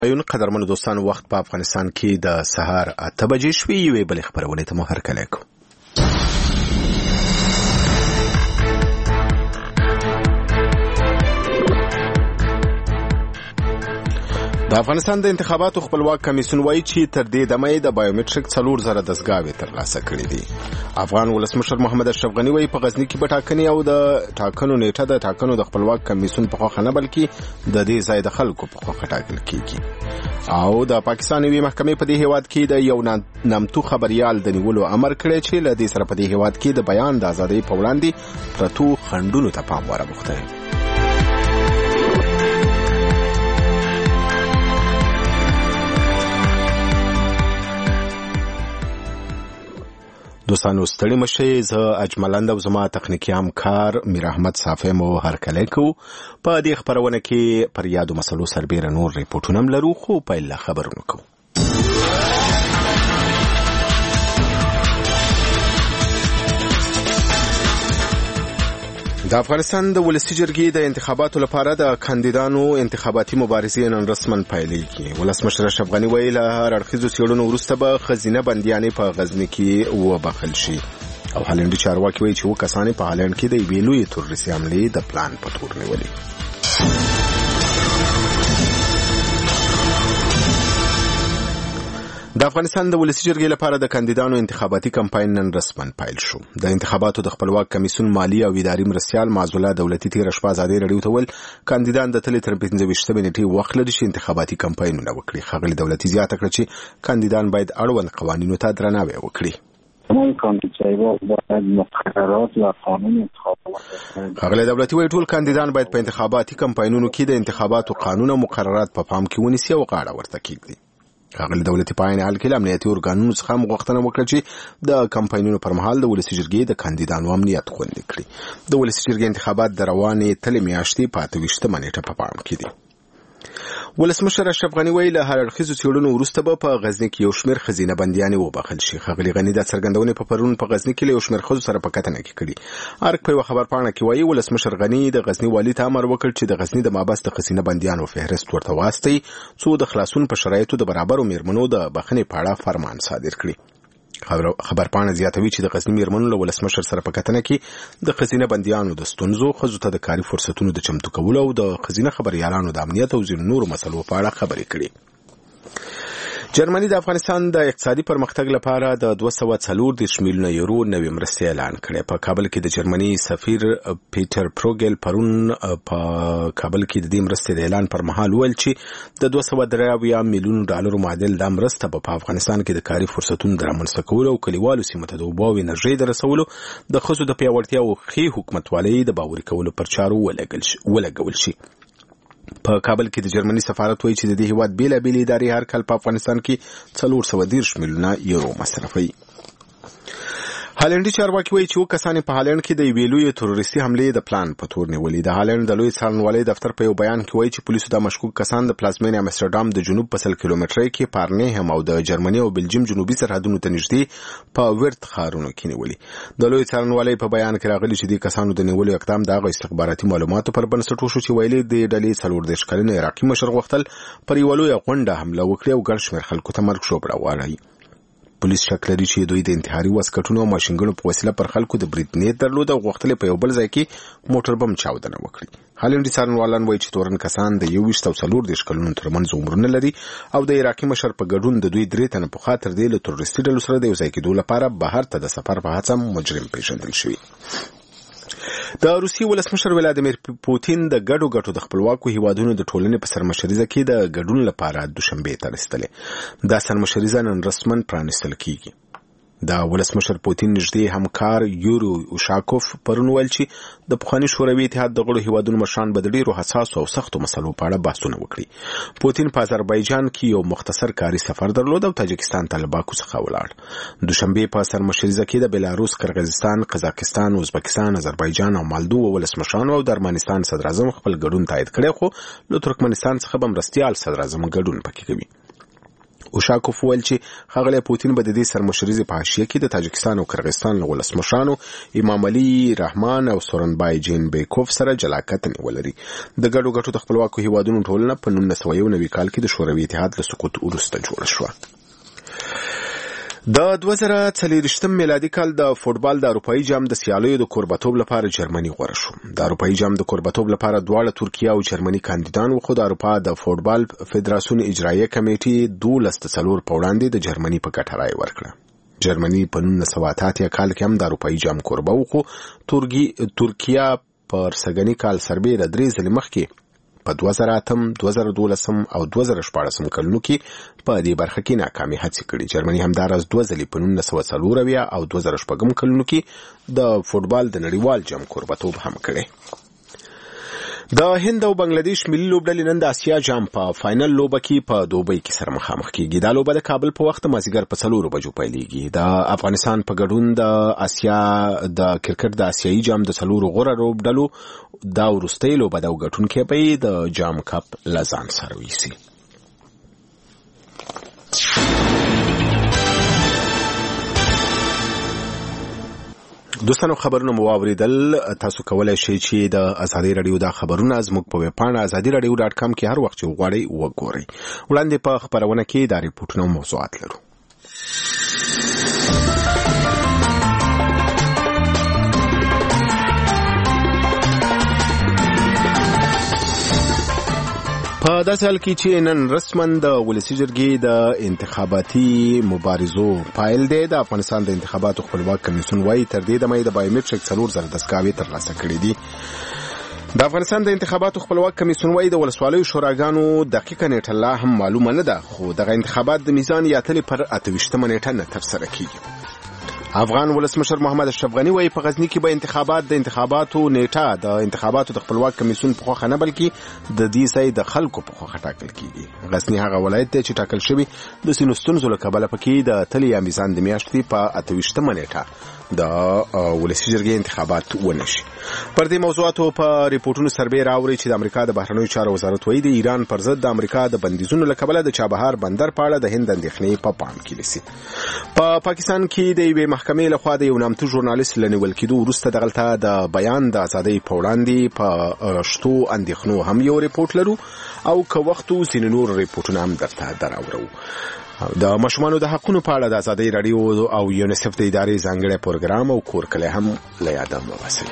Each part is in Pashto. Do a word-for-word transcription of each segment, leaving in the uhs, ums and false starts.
ایون قدرمن دوستان وخت په افغانستان کې د سهار اته بجې شوې یوې بلې خبرونه ته مو هرکلی کوو. د افغانستان د انتخاباتو خپلواک کمیسیون وایي چې تر دې دمه د بایومټریک څلور زره دستګاوې ترلاسه کړې دي. افغان ولسمشر محمد اشرف غني وایي په غزني کې به ټاکنې او د ټاکنو نیټه د ټاکنو د خپلواک کمیسیون په خوښه نه بلکې د دې ځای د خلکو په خوښه ټاکل کیږي. او د پاکستان یوې محکمې په دې هیواد کې د یو نامتو خبريال د نیولو امر کړی چې له دې سره په دې هیواد کې د بیان د ازادۍ په وړاندې پرتو خنډونو ته پام ورغوښتی. دوستانو ستړي مشئ، زه اجملند او زما تخنیکي همکار میر احمد صافی مو هرکلی کوو. په دې خبرونه کې پر یادو مسلو سربیره نور ریپورټونه هم لرو، خو پیل له خبرونو کوو. د افغانستان د ولسي جرګې د انتخاباتو لپاره د کاندیدانو انتخاباتي مبارزې نن رسماً پیلېږي. ولسمشر اشرف غني وایي له هر اړخیزو څېړنو وروسته به ښځینه بندیانې په غزني کې وبخښل شي. او هالنډي چارواکي وایي چې اووه کسان په هالنډ کې د یوې لویې تروریستي حملې د پلان په تور نیولي. د افغانستان د ولسي جرګې لپاره د کاندیدانو انتخاباتي کمپاین نن رسماً پیل شو. د انتخاباتو د خپلواک کمیسیون مالی او اداري مرستیال معزوله دولتي تیره شپه ازادۍ راډیو ته ویل کاندیدان د تلې تر پنځه ویشتمې نیټې وخت لري چې انتخاباتي کمپاینونه وکړي. ښاغلي دولتي زیاته کړه چې کاندیدان باید اړوند قوانینو ته درناوی وکړي. ښاغلی دولتي وایي ټول کاندیدان باید په انتخاباتي کمپاینونو کې د انتخاباتو قانون او مقررات په پام کې ونیسي او غاړه ورته کېږدي. ښاغلي دولتي په عین حال کې له امنیتي ارګانونو څخه هم غوښتنه وکړه چې د کمپاینونو پر مهال د ولسي جرګې د کاندیدانو امنیت خوندي کړي. د ولسي جرګې انتخابات د روانې تلې میاشتې په اته ویشتمه نیټه په پام کې دي. ولسمشر اشرف غني وایي له هر اړخیزو څېړنو وروسته به په غزني کې یو شمېر ښځینه بندیانې وبخښل شي. ښاغلي غني دا څرګندونې په پرون په غزني کې له یو شمېر ښځو سره په کتنه کې کړي. ارګ په یوه خبرپاڼه کې وایي ولسمشر غني د غزني والي ته امر وکړ چې د غزني د مابس د ښځینه بندیانو فهرست ورته واستوي څو د خلاصون په شرایطو د برابرو میرمنو د بخښنې په اړه فرمان صادر کړي. خبرپاڼه زیاتوي چې د غزني میرمنو له ولسمشر سره په کتنه کې د ښځینه بندیانو د ستونزو، ښځو ته د کاري فرصتونو د چمتو کولو او د ښځینه خبریالانو د امنیت او ځینو نورو مسلو په اړه خبرې کړي. جرمني د افغانستان د اقتصادي پرمختګ لپاره د دوه سوه څلور دېرش میلیونه یورو نوې مرستې اعلان کړې. په کابل کې د جرمني سفیر پیټر پروګل پرون په کابل کې د دې مرستې د اعلان پر مهال وویل چې د دوه سوه درې اویا میلیونو ډالرو معادل دا مرسته به په افغانستان کې د کاري فرصتونو د رامنځته کولو او کلیوالو سیمو ته د اوبو او انرژۍ د رسولو، د ښځو د پیاوړتیا او ښې حکومتوالۍ د باوري کولو پر چارو ولګول شي. په کابل کې د جرمني سفارت وایي چې د دې هیواد بیلابېلې ادارې هر کال په افغانستان کې څلور سوه دېرش میلیونه یورو مصرفوي. هالنډي چارواکي وایي چې اووه کسان په هالنډ کې د یوې لویې تروریستي حملې د پلان په تور نیولي. د هالنډ د لوی څارنوالۍ دفتر په یو بیان کې وایي چې پولیسو د مشکوک کسان د پلازمینې امسټرډام د جنوب په سل کیلومترۍ کې پارنهم او د جرمني او بلجیم جنوبي سرحدونو ته نږدې په ورت ښارونو کې نیولي. د لوی څارنوالۍ په بیان کې راغلي چې د کسانو د نیولو اقدام د هغه استخباراتي معلوماتو پر بنسټ وشو چې ویلي د ډلې څلور دېرش کلن عراقي مشر غوښتل پر یوه لویه غونډه حمله وکړي او ګڼ شمېر خلکو ته مرګ ژوبله وواړوي. پولیس شک لري چې دوی د انتحاري واسکټونو او ماشینګنو په وسیله پر خلکو د برید نیت درلود او غوښتل په یو بل ځای کې موټر بم چاودنه وکړي. هالنډي څارنوالان وایي چې تورن کسان د یو ویشت او څلور دېرش کلونو ترمنځ عمرونه لري او د عراقي مشر په ګډون د دوی درې تنه پخوا تر دې له تروریستي ډلو سره د یو ځای کېدو لپاره بهر ته د سفر په هڅه مجرم پیژندل شوي. د روسیې ولسمشر ولادیمیر پوتین د ګډو ګټو د خپلواکو هیوادونو د ټولنې په سرمشریزه کې د ګډون لپاره دوشنبې ته رسېدلې. دا سرمشریزه نن رسماً پرانیستل کیږي. د ولسمشر پوتین نږدې همکار یورو اوشاکوف پرون ویل چې د پخواني شوروي اتحاد د غړو هیوادونو مشران به د ډېرو حساسو او سختو مسلو په اړه بحثونه وکړي. پوتین په آذربایجان کې یو مختصر کاري سفر درلود او تاجکستان ته له باکو څخه ولاړ. دوشنبې په سرمشریزه کې د بلاروس، قرغیزستان، قزاقستان، ازبکستان، آذربایجان او مالدو ولسمشرانو او د ارمنستان صدراعظم خپل ګډون تایید کړی، خو له ترکمنستان څخه به مرستیال صدراعظم ګډون پکې کوي. اوشاکوف ویل چې ښاغلی پوتین به د دې سرمشریزې په حاشیه کې د تاجکستان او قرغیزستان له ولسمشرانو امام علي رحمان او سورنبای جین بیکوف سره جلا کتنې ولري. د ګډو ګټو د خپلواکو هیوادونو ټولنه په نولس سوه یو نوي کال کې د شوروي اتحاد له سقوط وروسته جوړه شوه. د دوه زره څلوېښتم میلادي کال د فوټبال د اروپایي جام د سیالیو د کوربتوب لپاره جرمني غوره شو. د اروپایي جام د کوربتوب لپاره دواړه ترکیه او جرمني کاندیدان وو، خو د اروپا د فوټبال فدراسیون اجراییه کمیټې دولس د څلور په وړاندې د جرمني په ګټه رایه ورکړه. جرمني په نولس سوه اته اتیا کال کې هم د اروپایي جام کوربه و، خو ترکیه پر سږني کال سربېره درې ځلې مخکې په دوه زره اتم، دوه زره دولسم او دوه زره شپاړسم کلونو کې په دې برخه کې ناکامي هڅې کړې. جرمني همداراز دوه ځلې په نولس سوه څلور اویا او دوه زره شپږم کلونو کې د فوټبال د نړیوال جام کوربتوب هم کړی. د هند او بنگلاديش ملي لوبډلې نن د آسیا جام په فائنل لوبه کې په دوبۍ کې سره مخامخ کیږي. دا لوبه د کابل په وخت مازیګر په څلورو بجو پیلېږي. د افغانستان په ګډون د آسیا د کرکټ د آسیایي جام د څلورو غوره لوبډلو دا وروستۍ لوبه ده او ګټونکی به د جام کپ له ځان سره ویسي. دوستانو خبرونه مو واوریدل. تاسو کولای شئ چې د ازادي رادیو د خبرونه زموږ په ویب پاڼه ازادي رادیو ډاټ کام کې هر وخت چې وغواړئ وګورئ. وړاندې په خبرونه کې د ریپورتونو موضوعات لرو. په داسې حال کې چې نن رسما د ولسي جرګې د انتخاباتي مبارزو پایل دی، د افغانستان د انتخاباتو خپلواک کمیسیون وايي تر دې دمه د بایومټریک څلور زره دستګاوې ترلاسه کړې دي. د افغانستان د انتخاباتو خپلواک کمیسیون وايي د ولسوالیو شوراګانو دقیقه نیټه لا هم معلومه نه ده، خو دغه انتخابات د میزان یا تلې پر اته ویشتمه نیټه نه ترسره کیږي. افغان ولسمشر محمد اشرف غنی وايي په غزنی کې به انتخابات د انتخاباتو نیټه د انتخاباتو د خپلواک کمیسیون په خوښه نه بلکې د دې ځای د خلکو په خوښه ټاکل کیږي. غزنی هغه ولایت دی چې ټاکل شوی د سینو ستونزو له کبله پکې د تلې یا میزان د میاشتې په اته ویشتمه نیټه د ولسي جرګې انتخابات ونشي. پر دې موضوعاتو په ریپورتونو سربې راوړي چې د امریکا د بهرنیو چارو وزارت وايي د ایران پر ضد د امریکا د بندیزونو له کبله د چابهار بندر په اړه د هند اندېښنې په پام کې نیسي. په پاکستان کې د یوې محکمې لخوا د یو نامتو ژورنالیست له نیول کېدو وروسته دغلته د بیان د ازادۍ په وړاندې په شتو اندېښنو هم یو ریپورت لرو او که وخت ځینې نور ریپورتونه هم درته دراوړو. د ماشومانو د حقونو په اړه د ازادۍ راډیو او یونیسف د ادارې ځانګړی پروګرام او کورکلی هم له یاده مه باسئ.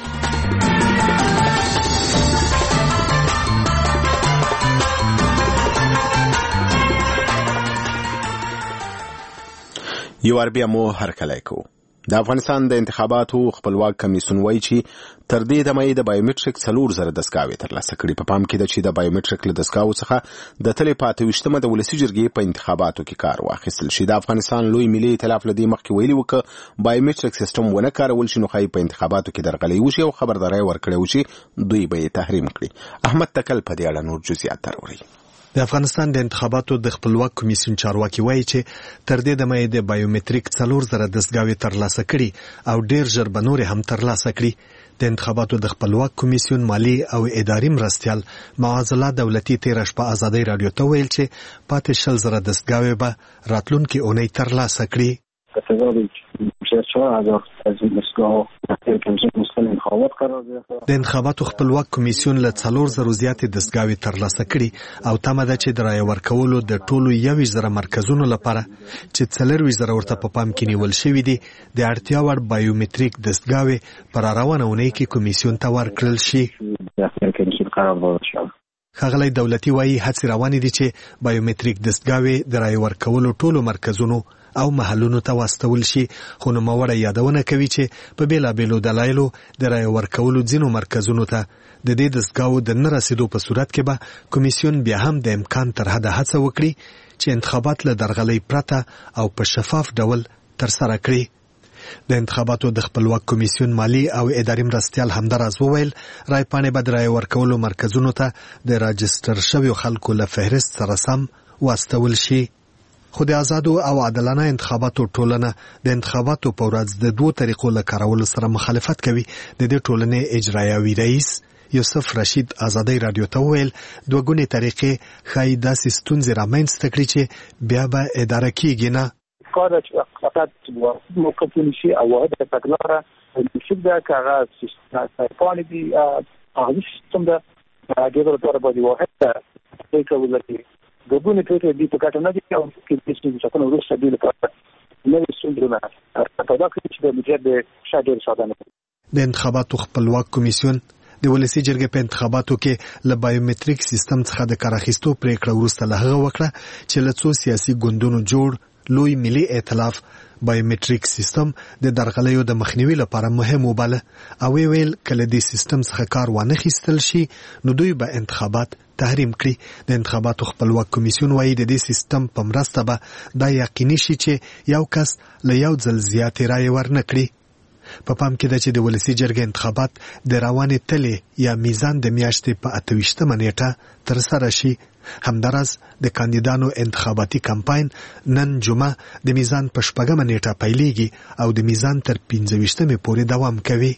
یو وار بیا مو هرکلی کوو. د افغانستان د انتخاباتو خپلواک کمیسیون وايي چې تر دې دمه د بایومټریک څلور زره دستګاوې ترلاسه کړي. په پام کې ده چې د بایومټریک له دستګاوو څخه د تلې په اته ویشتمه د ولسي جرګې په انتخاباتو کې کار واخیستل شي. د افغانستان لوی ملي ائتلاف له دې مخکې ویلي و که بایومټریک سیستم ونه کارول شي نو ښایي په انتخاباتو کې درغلۍ وشي او خبرداری ورکړی و چې دوی به یې تحریم کړي. احمد تکل په دې اړه نور جزئیات راوړي. د افغانستان د انتخاباتو د خپلواک کمیسیون چارواکي وایي چې تر دې دمه د بایومټریک څلور زره دستګاوې ترلاسه کړي او ډیر ژر به نورې هم ترلاسه کړي. د انتخاباتو د خپلواک کمیسیون مالی او اداري مرستیال معاذ الله دولتي تیره شپه ازادۍ راډیو ته ویل چې پاتې شل زره دستګاوې به راتلونکې اونۍ ترلاسه کړي. د انتخاباتو خپلواک کمیسیون له څلور زرو زیاتې دستګاوې ترلاسه کړي او تمه ده چې د رایې ورکولو د ټولو یویشت زره مرکزونو لپاره چې څلورویشت زره ورته په پام کې نیول شوي دي د اړتیا وړ بایومټریک دستګاوې په راروانه اونۍ کې کمیسیون ته ورکړل شي. ښاغلی دولتي وایي هڅې روانې دي چې بایومټریک دستګاوې د رایې ورکولو ټولو مرکزونو او محلونو ته واستول شي، خو نوموړی یادونه کوي چې په بېلابېلو دلایلو د رایې ورکولو ځینو مرکزونو ته د دې دستګاوو د نه رسېدو په صورت کې به کمیسیون بیا هم د امکان تر حده هڅه وکړي چې انتخابات له درغلۍ پرته او په شفاف ډول ترسره کړي. د انتخاباتو د خپلواک کمیسیون مالی او اداري مرستیال همداراز وویل رای پاڼې به د رایې ورکولو مرکزونو ته د راجستر شویو خلکو له فهرست سره سم واستول شي. خو د آزادو او عادلانه انتخاباتو ټولنه د انتخاباتو په ورځ د دوو طریقو له کارولو سره مخالفت کوي. د دې ټولنې اجرایوي رئیس یوسف رشید ازادي رادیو ته ویل دوه ګونې طریقې ښایي داسې ستونزې رامنځته کړي چې بیا به اداره کیږي نه کار چې فقط موقف نشي او واحد تکرار نشي دا کاغه سیستم پانی دی هغه سیستم دا هغه ورته باندې واحد ته کوي ګبونه ته دې په کټه نه دي او کې چې څنګه ورسره دی لپاره نو څنګه په دا کې چې د مجرد شاګرد ساده د انتخاباتو خپلواک کمیسیون د ولسی جرګې په انتخاباتو کې له بایومټریک سیستم څخه د کار اخیستو پریکړه وروسته له هغه وکړه چې له څو سیاسي ګوندونو جوړ لوی ملي ائتلاف بایومټریک سیستم د درغلیو د مخنیوي لپاره مهم وباله او ویل کله د سیستم څخه کار وانه خیستل شي نو دوی به انتخابات تحریم کړي د انتخاباتو خپلواک کمیسیون وايي د دې سیستم په مرسته به دا یقیني شي چې یو کس له یو ځل زیاتې رایې ورنکړي په پام کې ده چې د ولسی جرګې انتخابات د روانې تلې یا میزان د میاشتې په اته ویشتمه نیټه ترسره شي همدارس د کاندیدانو انتخاباتي کمپاین نن جمعه د میزان په شپږمه نیټه پیلېږي او د میزان تر پنځه ویشتمې پورې دوام کوي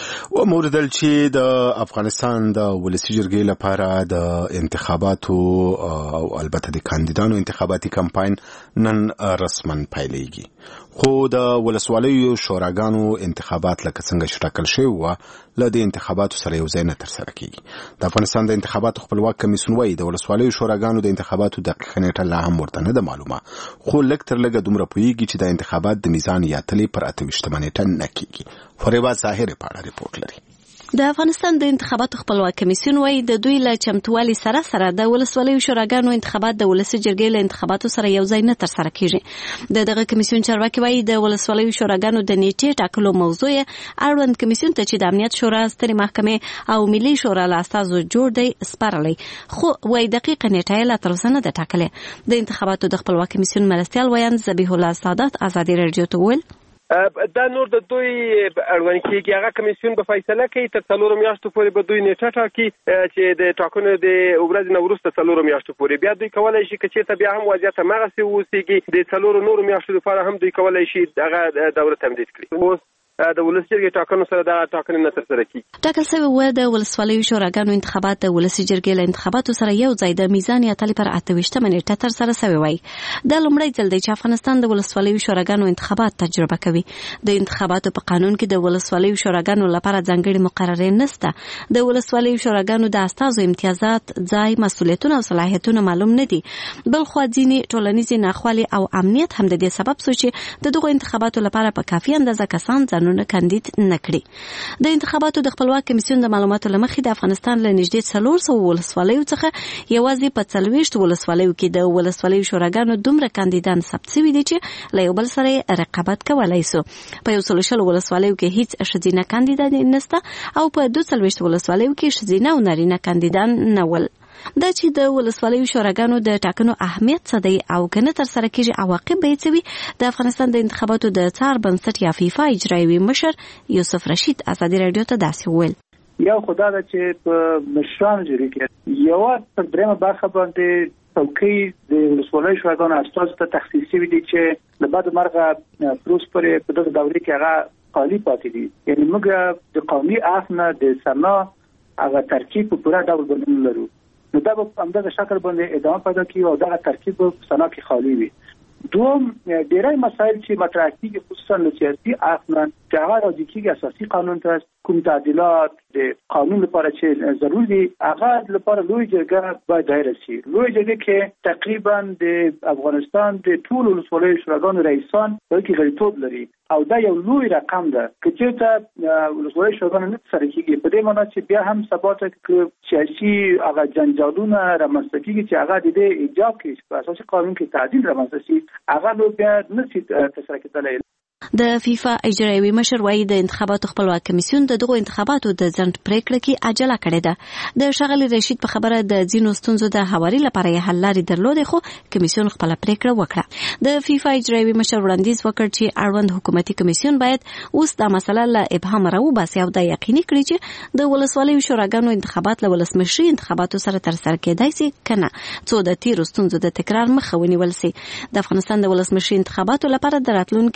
و موردل چې د افغانستان د ولسی جرګې لپاره د انتخاباتو او البته د کاندیدانو انتخاباتي کمپاین نن رسما پیلېږي خو د ولسوالیو شوراګانو انتخابات لکه څنګه چې ټاکل شوی و له د انتخاباتو سره یو ځای نه ترسره کیږي د افغانستان د انتخاباتو خپلواک کمیسیون وايي د ولسوالیو شوراګانو د انتخاباتو دقیقه نیټه لا هم ورته نه ده معلومه خو لږ تر لږه دومره پوهیږي چې د انتخابات د میزان یا تلې پر اته ویشتمه نیټه نه کیږي فریبا ظاهر په اړه ریپورت لري د افغانستان د انتخاباتو خپلواک کمیسیون وايي د دوی له چمتووالي سره سره د ولسوالیو شوراګانو انتخابات د ولسی جرګې له انتخاباتو سره یو ځای نه ترسره کیږي د دغه کمیسیون چارواکي وايي د ولسوالیو شوراګانو د نیټې ټاکلو موضوع اړوند کمیسیون ته چې د امنیت شورا سترې محکمې او ملي شورا له استازو جوړ دی سپارلی خو وايي دقیقه نیټه لا تر اوسه نه ده ټاکلې د انتخاباتو د خپلواک کمیسیون مرستیال ویاند ذبیح الله سادات ازادي رادیو ته ویل دا نور د دوی اړوند کېږي هغه کمیسیون به فیصله کوي تر څلورو میاشتو پورې به دوی نیټه ټاکي چې د ټاکنو د ورځې نه وروسته څلورو میاشتو پورې بیا دوی کولی شي که چېرته بیا هم وضعیت هماغسې واوسېږي د څلورو نورو میاشتو لپاره هم دوی کولی شي هغه دوره تمدید کړي اوس د ولسی جرګې ټاکنو سره دا ټاکنې نه ترسره کیږي ټاکل شوی و د ولسوالیو شوراګانو انتخابات د ولسی جرګې له انتخاباتو سره یو ځای د میزان یا تلې پر اته ویشتمه نیټه ترسره شوی وای د لومړی ځل دی چې افغانستان د ولسوالیو شوراګانو انتخابات تجربه کوي د انتخاباتو په قانون کې د ولسوالیو شوراګانو لپاره ځانګړي مقررې نشته د ولسوالیو شوراګانو د استازو امتیازات ځای مسؤلیتونه او صلاحیتونه معلوم نه دي بل خو ځینې ټولنیزې ناخوالې او امنیت هم د دې سبب شو چې د دغو انتخاباتو لپاره په کافي اندازه کسان ځانونه کاندید نکړي د انتخاباتو د خپلواک کمیسیون د معلوماتو لمخې د افغانستان له نږدې څلور سوه ولسوالیو څخه یوازې په څلوېښت ولسوالیو کې د ولسوالیو شوراګانو دومره کاندیدان ثبت شوي دي چې له یو بل سره رقابت کولی سو په یو سلو شلو ولسوالیو کې هیڅ ښځینه کاندیدان نشته او په دوه څلوېښت ولسوالیو کې ښځینه او نارینه کاندیدان نه ول دا چې د ولسوالیو شوراګانو د ټاکنو اهمیت څه دی او کنه تر سره کېږي عواقب به څه وي د افغانستان د انتخاباتو د څار بنسټ یا فیفا اجرایوي مشر یوسف رشید ازادي رادیو ته داسې وویل یو خدای دا چې په مشرانو جوړ کې یو پر درېمه برخه باندې څوکۍ د ولسوالیو شوراګانو استازو ته تخصیص شوي دي چې د بعد مرغه پروس پرې په دغه دوره کې هغه خالی پاتې دي یعنی موږ د قومي افنه د سنا هغه ترکیب په پوره ډول بدلون لرو نو دا په همدغه شکل باندې ادامه پیدا کوي او دغه ترکیب په سنا کې خالی وي دوم ډېری مسایل چې مطرح کیږي خصوصا له سیاسي اړخ نه چې هغه راځي کېږي اساسي قانون ته کوم تعدیلات د قانون لپاره چې ضروري دي هغه لپاره لوی جرګه باید دایر شي لوی جرګه کې تقریبا د افغانستان د ټول ولسوالیو شوراګانو رئیسان په کې غړیتوب لري او دا یو لوی رقم ده که چېرته ولسوالیو شوراګانو نه ترسره کېږي په دې معنی چې بیا هم سبا ته سیاسي هغه جنجالونه رامنځته کېږي چې هغه د دې ایجاب کړي په اساسي قانون کې تعدیل رامنځته شي هغه نو بیا نشي ترسره کېدلی د فیفا اجرایوي مشر وايي د انتخاباتو خپلواک کمیسیون د دغو انتخاباتو د ځنډ پریکړه کې عجله کړې ده د ښاغلي رشید په خبره د ځینو ستونزو د هواري لپاره یې حل لارې درلودې خو کمیسیون خپله پریکړه وکړه د فیفا اجرایوي مشر وړاندیز وکړ چې اړوند حکومتي کمیسیون باید اوس دا مسله له ابهام راوباسي او دا یقیني کړي چې د ولسوالیو شوراګانو انتخابات له ولسمشري انتخاباتو سره ترسره کېدای شي که نه څو د تېرو ستونزو د تکرار مخه ونیول شي د افغانستان د ولسمشري انتخاباتو لپاره د راتلونکي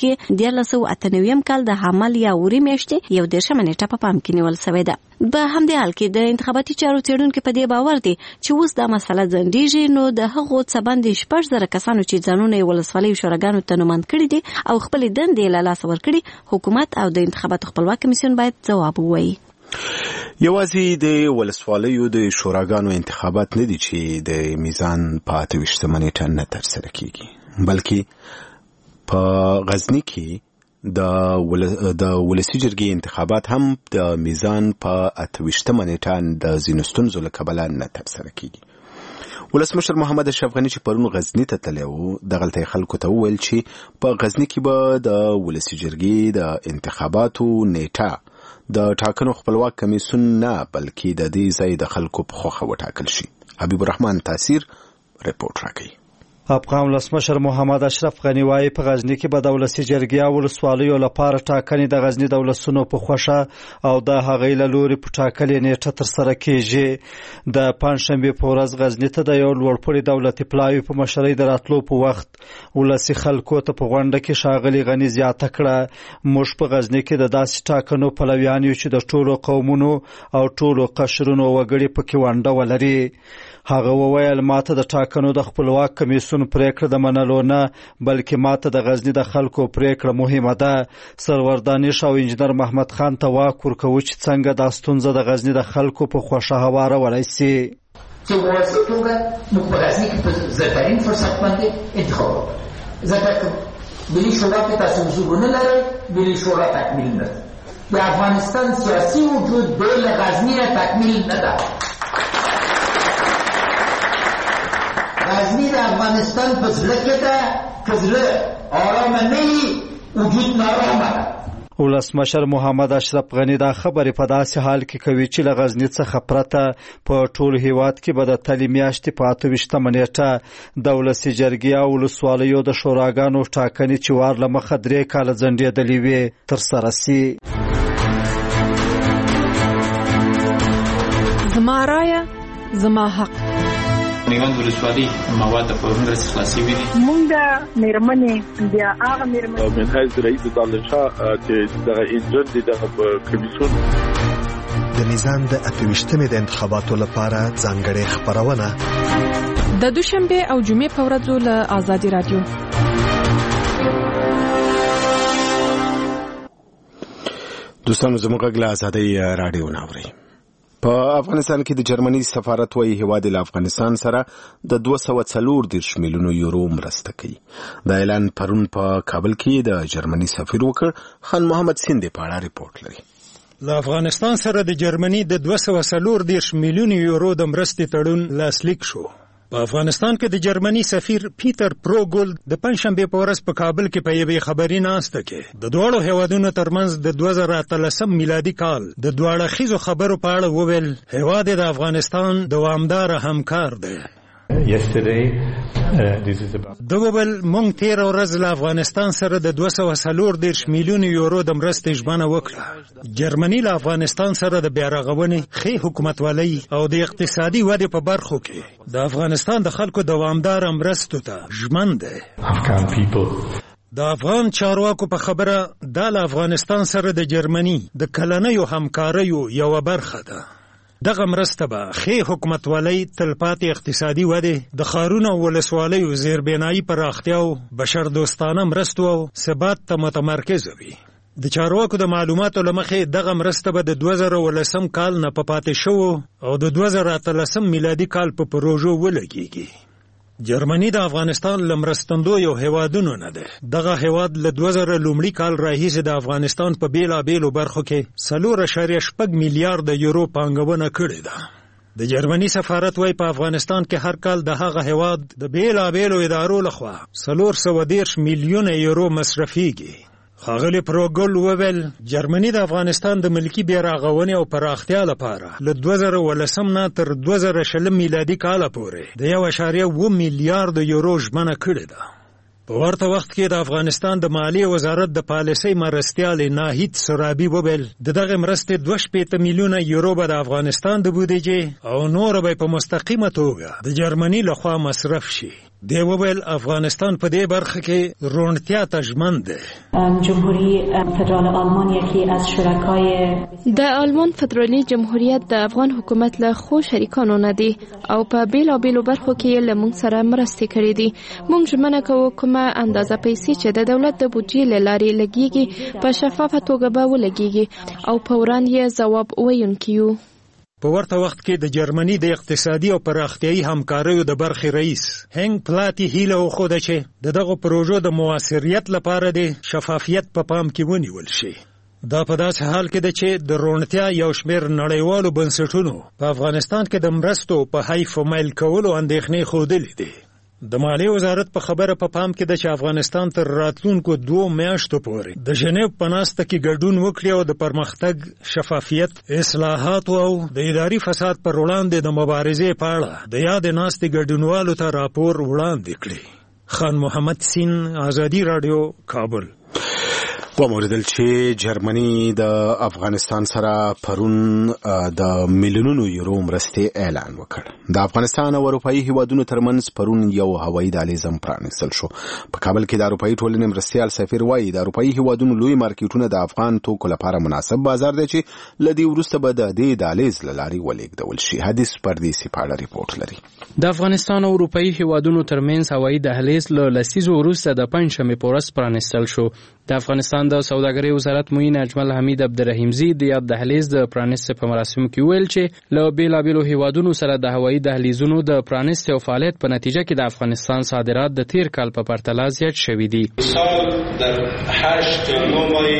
اتلس سوه اته نوي کال د حمل یا اوري میاشتې یو دېرشمه نیټه په پام کې نیول شوې ده. په همدې حال کې د انتخاباتي چارو څېړونکو په دې باور دي چې اوس دا مسله ځنډېږي نو د هغو څه باندې شپږ زره کسانو چې ځانونه یې ولسوالیو شوراګانو ته نوماند کړي دي او خپلې دندې له لاسه ورکړي، حکومت او د انتخاباتو خپلواک کمیسیون باید ځواب ووایي. یوازې د ولسوالیو د شوراګانو انتخابات نه دي چې د میزان په اته ویشتمه نیټه نه ترسره کیږي، بلکې په غزني کې د ول... د ولسی جرګې انتخابات هم د میزان په اته ویشتمه نیټه د ځینو ستونزو له کبله نه ترسره کیږي. ولسمشر محمد اشرف غني چې پرون غزني ته تللی و، دغلته خلکو ته وویل چې په غزني کې به د ولسی جرګې د انتخاباتو نیټه د ټاکنو خپلواک کمیسیون نه بلکې د دې ځای د خلکو په خوښه وټاکل شي. حبیب الرحمن تاثیر رپورټ راکوي. افغان ولسمشر محمد اشرف غني وايي په غزني کې به د ولسی جرګې او ولسوالیو لپاره ټاکنې د غزني د ولسونو په خوښه او د هغې له لوري په ټاکلې نیټه ترسره کیږي. د پنجشنبې په ورځ غزني ته د یو لوړپوړي دولتي پلاوي په مشرۍ د راتلو په وخت ولسي خلکو ته په غونډه کې ښاغلي غني زیاته کړه، موږ په غزني کې د داسې ټاکنو پلویان یو چې د ټولو قومونو او ټولو قشرونو وګړي پکې ونډه ولري. هغه وویل ماته د ټاکنو د خپلواک کمیسیون پریکړه د منلو نه بلکې ماته د غزني د خلکو پریکړه مهمه ده. سرور دانش او انجنیر محمد خان ته واک ورکوي چې څنګه دا ستونزه د غزني د خلکو په خوښه هوارولی سي. چې واضح توګه موږ په غزني کې په زرترین فرصت باندې انتخاب وکړو، ځکه ملي شورا کې تاسو حضور ونه لرئ، ملي شورا تکمیل نه ده. د افغانستان سیاسي وجود بې له غزني تکمیل نه ده. غزني د افغانستان په زړه کې ده، که زړه آرامه نه وي وجود نارامه ده. ولسمشر محمد اشرف غني دا خبرې په داسې حال کې کوي چې له غزني څخه پرته په ټول هیواد کې به د تلې میاشتې په اته ویشتمه نیټه د ولسي جرګې او ولسوالیو د شوراګانو ټاکنې چې وار له مخه درې کاله ځنډېدلې وې ترسره سي. زما رایه زما حق. میوند ولسوالي مواد د پرون رس خلاصي ویني. مونږ د میرمنې بیا هغه میرمنې من حیث رئیس دانشا چې دغه انجن دي دغه کمیسیون د میزان د اته ویشتمې د انتخاباتو لپاره ځانګړې خپرونه د دوشنبه او جمعې په ورځو له آزادي رادیو. دوستانو زموږ غږ له آزادۍ رادیو ناوري. په افغانستان کې د جرمني سفارت وايي هیواد له افغانستان سره د دوه سوه څلور دېرش میلیونو یورو مرسته کوي. دا اعلان پرون په کابل کې د جرمني سفیر وکړ. خان محمد سیندې په اړه ریپورټ لري. له افغانستان سره د جرمني د دوه سوه څلور دېرش میلیونو یورو د مرستې تړون لاسلیک شو. په افغانستان کې د جرمني سفیر پیټر پروګول د پنځشنبه په ورځ په کابل کې په یوې خبري ناسته کې د دوه هیوادونو ترمنځ د دوه زره اتلسم میلادي کال د دوه خیزو خبرو په اړه وویل هیواد د افغانستان دوامدار همکار دی. Yesterday, uh, this is about... دوبل مونږ تیر ورځ له افغانستان سره د دوه سوه څلور دېرش میلیونو یورو د مرستې ژمنه وکړه. جرمني له افغانستان سره د بیارغونې ښې حکومتولۍ او د اقتصادي ودې په برخو کې د افغانستان د خلکو دوامدار مرستو ته ژمن دی. Afghan people د افغان چارواکو په خبره دا له افغانستان سره د جرمني د کلنیو همکاریو یوه برخه ده. دغه مرسته به ښې حکومتولۍ، تلپاتې اقتصادي ودې، د ښارونو او ولسوالیو زیربنایي پراختیاو، بشردوستانه مرستو او ثبات ته متمرکزه وي. د چارواکو د معلوماتو له مخې دغه مرسته به د دوه زره اوولسم کال نه په پاتې شوو او د دوه زره اتلسم میلادي کال په پروژو ولګېږي. جرمني د افغانستان له مرستندویو هیوادونو نه دی. دغه هیواد له دوه زره لومړي کال راهیسې د افغانستان په بېلابېلو برخو کې څلور اعشاریه شپږ میلیارده یورو پانګونه کړې ده. د جرمني سفارت وايي په افغانستان کې هر کال د هغه هیواد د بېلابېلو ادارو لخوا څلور سوه دېرش میلیونه یورو مصرفیږي. ښاغلي پروګل وویل جرمني د افغانستان د ملکي بیارغونې او پراختیا لپاره له دوه زره اوولسم نه تر دوه زره شلم میلادي کاله پورې د یو اعشاریه اووه میلیارده یورو ژمنه کړې ده. په ورته وخت کې د افغانستان د مالیې وزارت د پالیسۍ مرستیال ناهید سرابي وویل د دغه مرستې دوه شپېته میلیونه یورو به د افغانستان د بودیجې او نور به په مستقیمه توګه د جرمني لخوا مصرف شي. دی وویل افغانستان په دې برخه کې روڼتیا ته ژمن دی. جمهوری فدرال آلمان یکی از شرکای د آلمان فدرالی جمهوریت د افغان حکومت له خو شریکانو نه دی او په بیلابیلو برخو کې له موږ سره مرستې کړې دي. موږ ژمنه کوو کومه اندازه پیسې چې د دولت د بودجې له لارې لګیږي په شفافه توګه به ولګیږي او په وړاندې یې ځواب ویونکي یو. په ورته وخت کې د جرمني د اقتصادي او پراختیایي همکاریو د برخې رئیس هنګ پلاتی هیله وښوده چې د دغو پروژو د موثریت لپاره د شفافیت په پام کې ونیول شي. دا په داسې حال کې ده چې د روڼتیا یو شمېر نړیوالو بنسټونو په افغانستان کې د مرستو په حیف و میل کولو اندېښنې ښودلې دي. د مالیې وزارت په خبره په پام کې ده چې افغانستان تر راتلونکو دوو میاشتو پورې د ژنیو په ناسته کې ګډون وکړي او د پرمختګ، شفافیت، اصلاحاتو او د اداري فساد پر وړاندې د مبارزې په اړه د یادې ناستې ګډونوالو ته راپور وړاندې کړي. خان محمد سین، آزادي راډیو، کابل. وموردل چې جرمني د افغانستان سره پرون د میلیونونو یورو مرستې اعلان وکړ. د افغانستان او اروپایي هیوادونو ترمنځ پرون یو هوایي دهلیز هم پرانیستل شو. په کابل کې د اروپایي ټولنې مرستیال سفیر وایي د اروپایي هیوادونو لوی مارکیټونه د افغان توکو لپاره مناسب بازار دی چې له دې وروسته به د دې دهلیز له لارې ولېږدول شي. حدیث پردیسي په اړه ریپورټ لري. د افغانستان او اروپایي هیوادونو ترمنځ هوایي دهلیز له لسیزو وروسته د پنجشنبې په ورځ پرانیستل شو. د افغانستان د سوداګرۍ وزارت معین اجمل حمید عبدالرحیمزی د یاد دهلیز د پرانیستو په مراسمو کې ویل چې له بیلابیلو هیوادونو سره د هوایي دهلیزونو د پرانیستو فعالیت په نتیجه کې د افغانستان صادرات د تیر کال په پرتله زیات شوي دي. سال در هشت نه ماه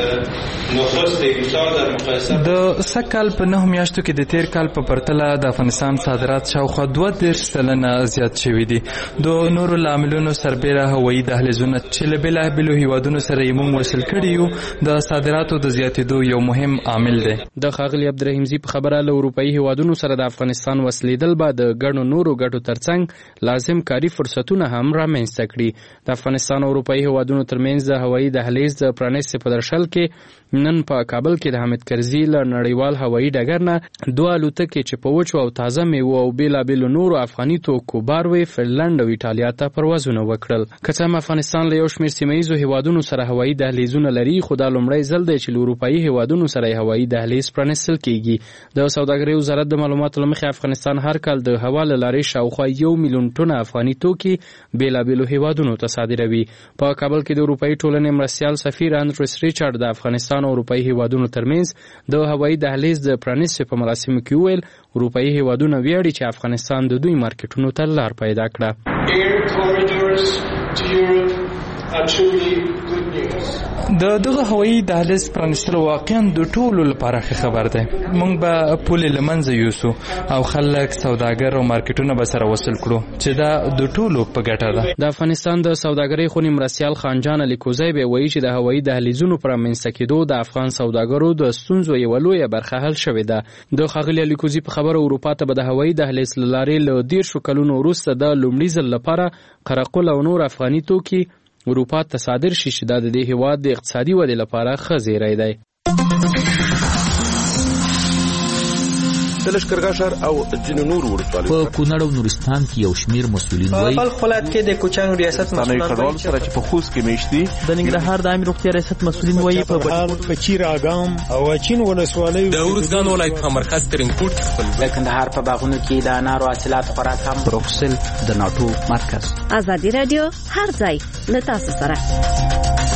نخست امسال در مقایسه د سکهال په نه میاشتو کې د تیر کال په پرتله د افغانستان صادرات شاوخوا دوه دېرش سلنه زیات شوي دي. د نورو لاملونو سربیره هوایي دهلیزونه چې له بیلابیلو هیوادونو سره یې موږ وصل کړي یو د صادراتو د زیاتېدو یو مهم عامل دی. د ښاغلي عبدالرحیمزي په خبره له اروپایي هیوادونو سره د افغانستان وصلېدل به د ګڼو نورو ګټو ترڅنګ لازم کاري فرصتونه هم رامنځته کړي. د افغانستان او اروپایي هیوادونو ترمنځ د هوایي دهلیز د پرانیستې په درشل کې نن په کابل کې د حامد کرزي له نړیوال هوایي ډګر نه دوه الوتکې چې په وچو او تازه میوو او بیلابیلو نورو افغاني توکو بار وې فنلنډ او ایټالیا ته پروازونه وکړل. که څه هم افغانستان له یو شمېر سیمه ییزو هیوادونو سره هوایي دهلیزونه لري، خو دا لومړی ځل دی چې له اروپایي هیوادونو سره هوایي دهلیز پرانیستل کیږي. د سوداګرۍ وزارت د معلوماتو له مخې افغانستان هر کال د هوا له لارې شاوخوا یو میلیون ټنه افغاني توکي بیلابیلو هیوادونو ته صادروي. په کابل کې د اروپایي ټولنې مرستیال سفیر اندروس ریچارډ د افغانستان او اروپایي هیوادونو ترمنځ د هوایي دهلیز د پرانیستو په مراسمو کې وویل اروپایي هیوادونه ویاړي چې افغانستان د دوی مارکیټونو ته لار پیدا کړه. د دغه هوایي دهلیز پرانیستل واقعا د ټولو لپاره ښه خبر دی. موږ به پولې له منځه یوسو او خلک سوداګر او مارکیټونه به سره وصل کړو چې دا د ټولو په ګټه ده. د افغانستان د سوداګرۍ خونې مرستیال خانجان علیکوزی به وایي چې د هوایي دهلیزونو پر منځته کېدو د افغان سوداګرو د ستونزو یوه لویه برخه حل شوې ده. د ښاغلي علیکوزي په خبره اروپا ته به د هوایي دهلیز له لارې له دېرشو کلونو وروسته د لومړي ځل لپاره قرقل او نور افغاني توکي اروپا ته صادر شي چې دا د دې هیواد د اقتصادي ودې لپاره ښه زیری دی. د لښکرګاه ښار او ځینو نورو ولسوالیو په کونړ او نورستان کې یو شمېر مسؤلین وایي په خپل ولایت کې د کوچیانو ریاست مسؤلین وایي سره چې په خوست کې میشتي د ننګرهار د عامه روغتیا ریاست مسؤلین وایي په بهار په چیراګام او اچین ولسوالیو د ورځګان ولایت په مرکز ترینکوټ کې خپل د کندهار په باغونو کې د انارو حاصلات خوراک هم بروکسل د ناټو مرکز. آزادي رادیو هر ځای له تاسو سره.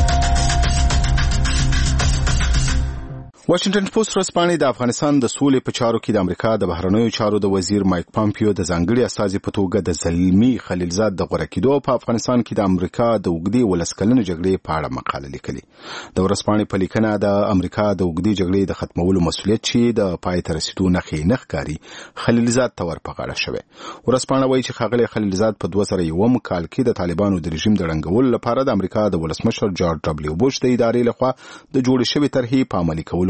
واشنگټن پوسټ ورځپاڼې د افغانستان د سولې په چارو کې د امریکا د بهرنیو چارو د وزیر مایک پامپیو د ځانګړي استازي په توګه د زلمی خلیلزاد د غوړه کېدو په افغانستان کې د امریکا د اوږدې ولس کلنې جګړې په اړه مقاله لیکلې. د ورځپاڼې په لیکنه د امریکا د اوږدې جګړې د ختمولو مسؤلیت چې د پای ته رسیدو نښې نه ښکاري خلیلزاد ته ورپغاړه شوی. ورځپاڼه وایي چې ښاغلی خلیلزاد په دوه زره یوم کال کې د طالبانو د رژیم د ړنګولو لپاره د امریکا د ولسمشر جورج ډبلیو بوش د ادارې لخوا د جوړې شوې طرحې په عملي کولو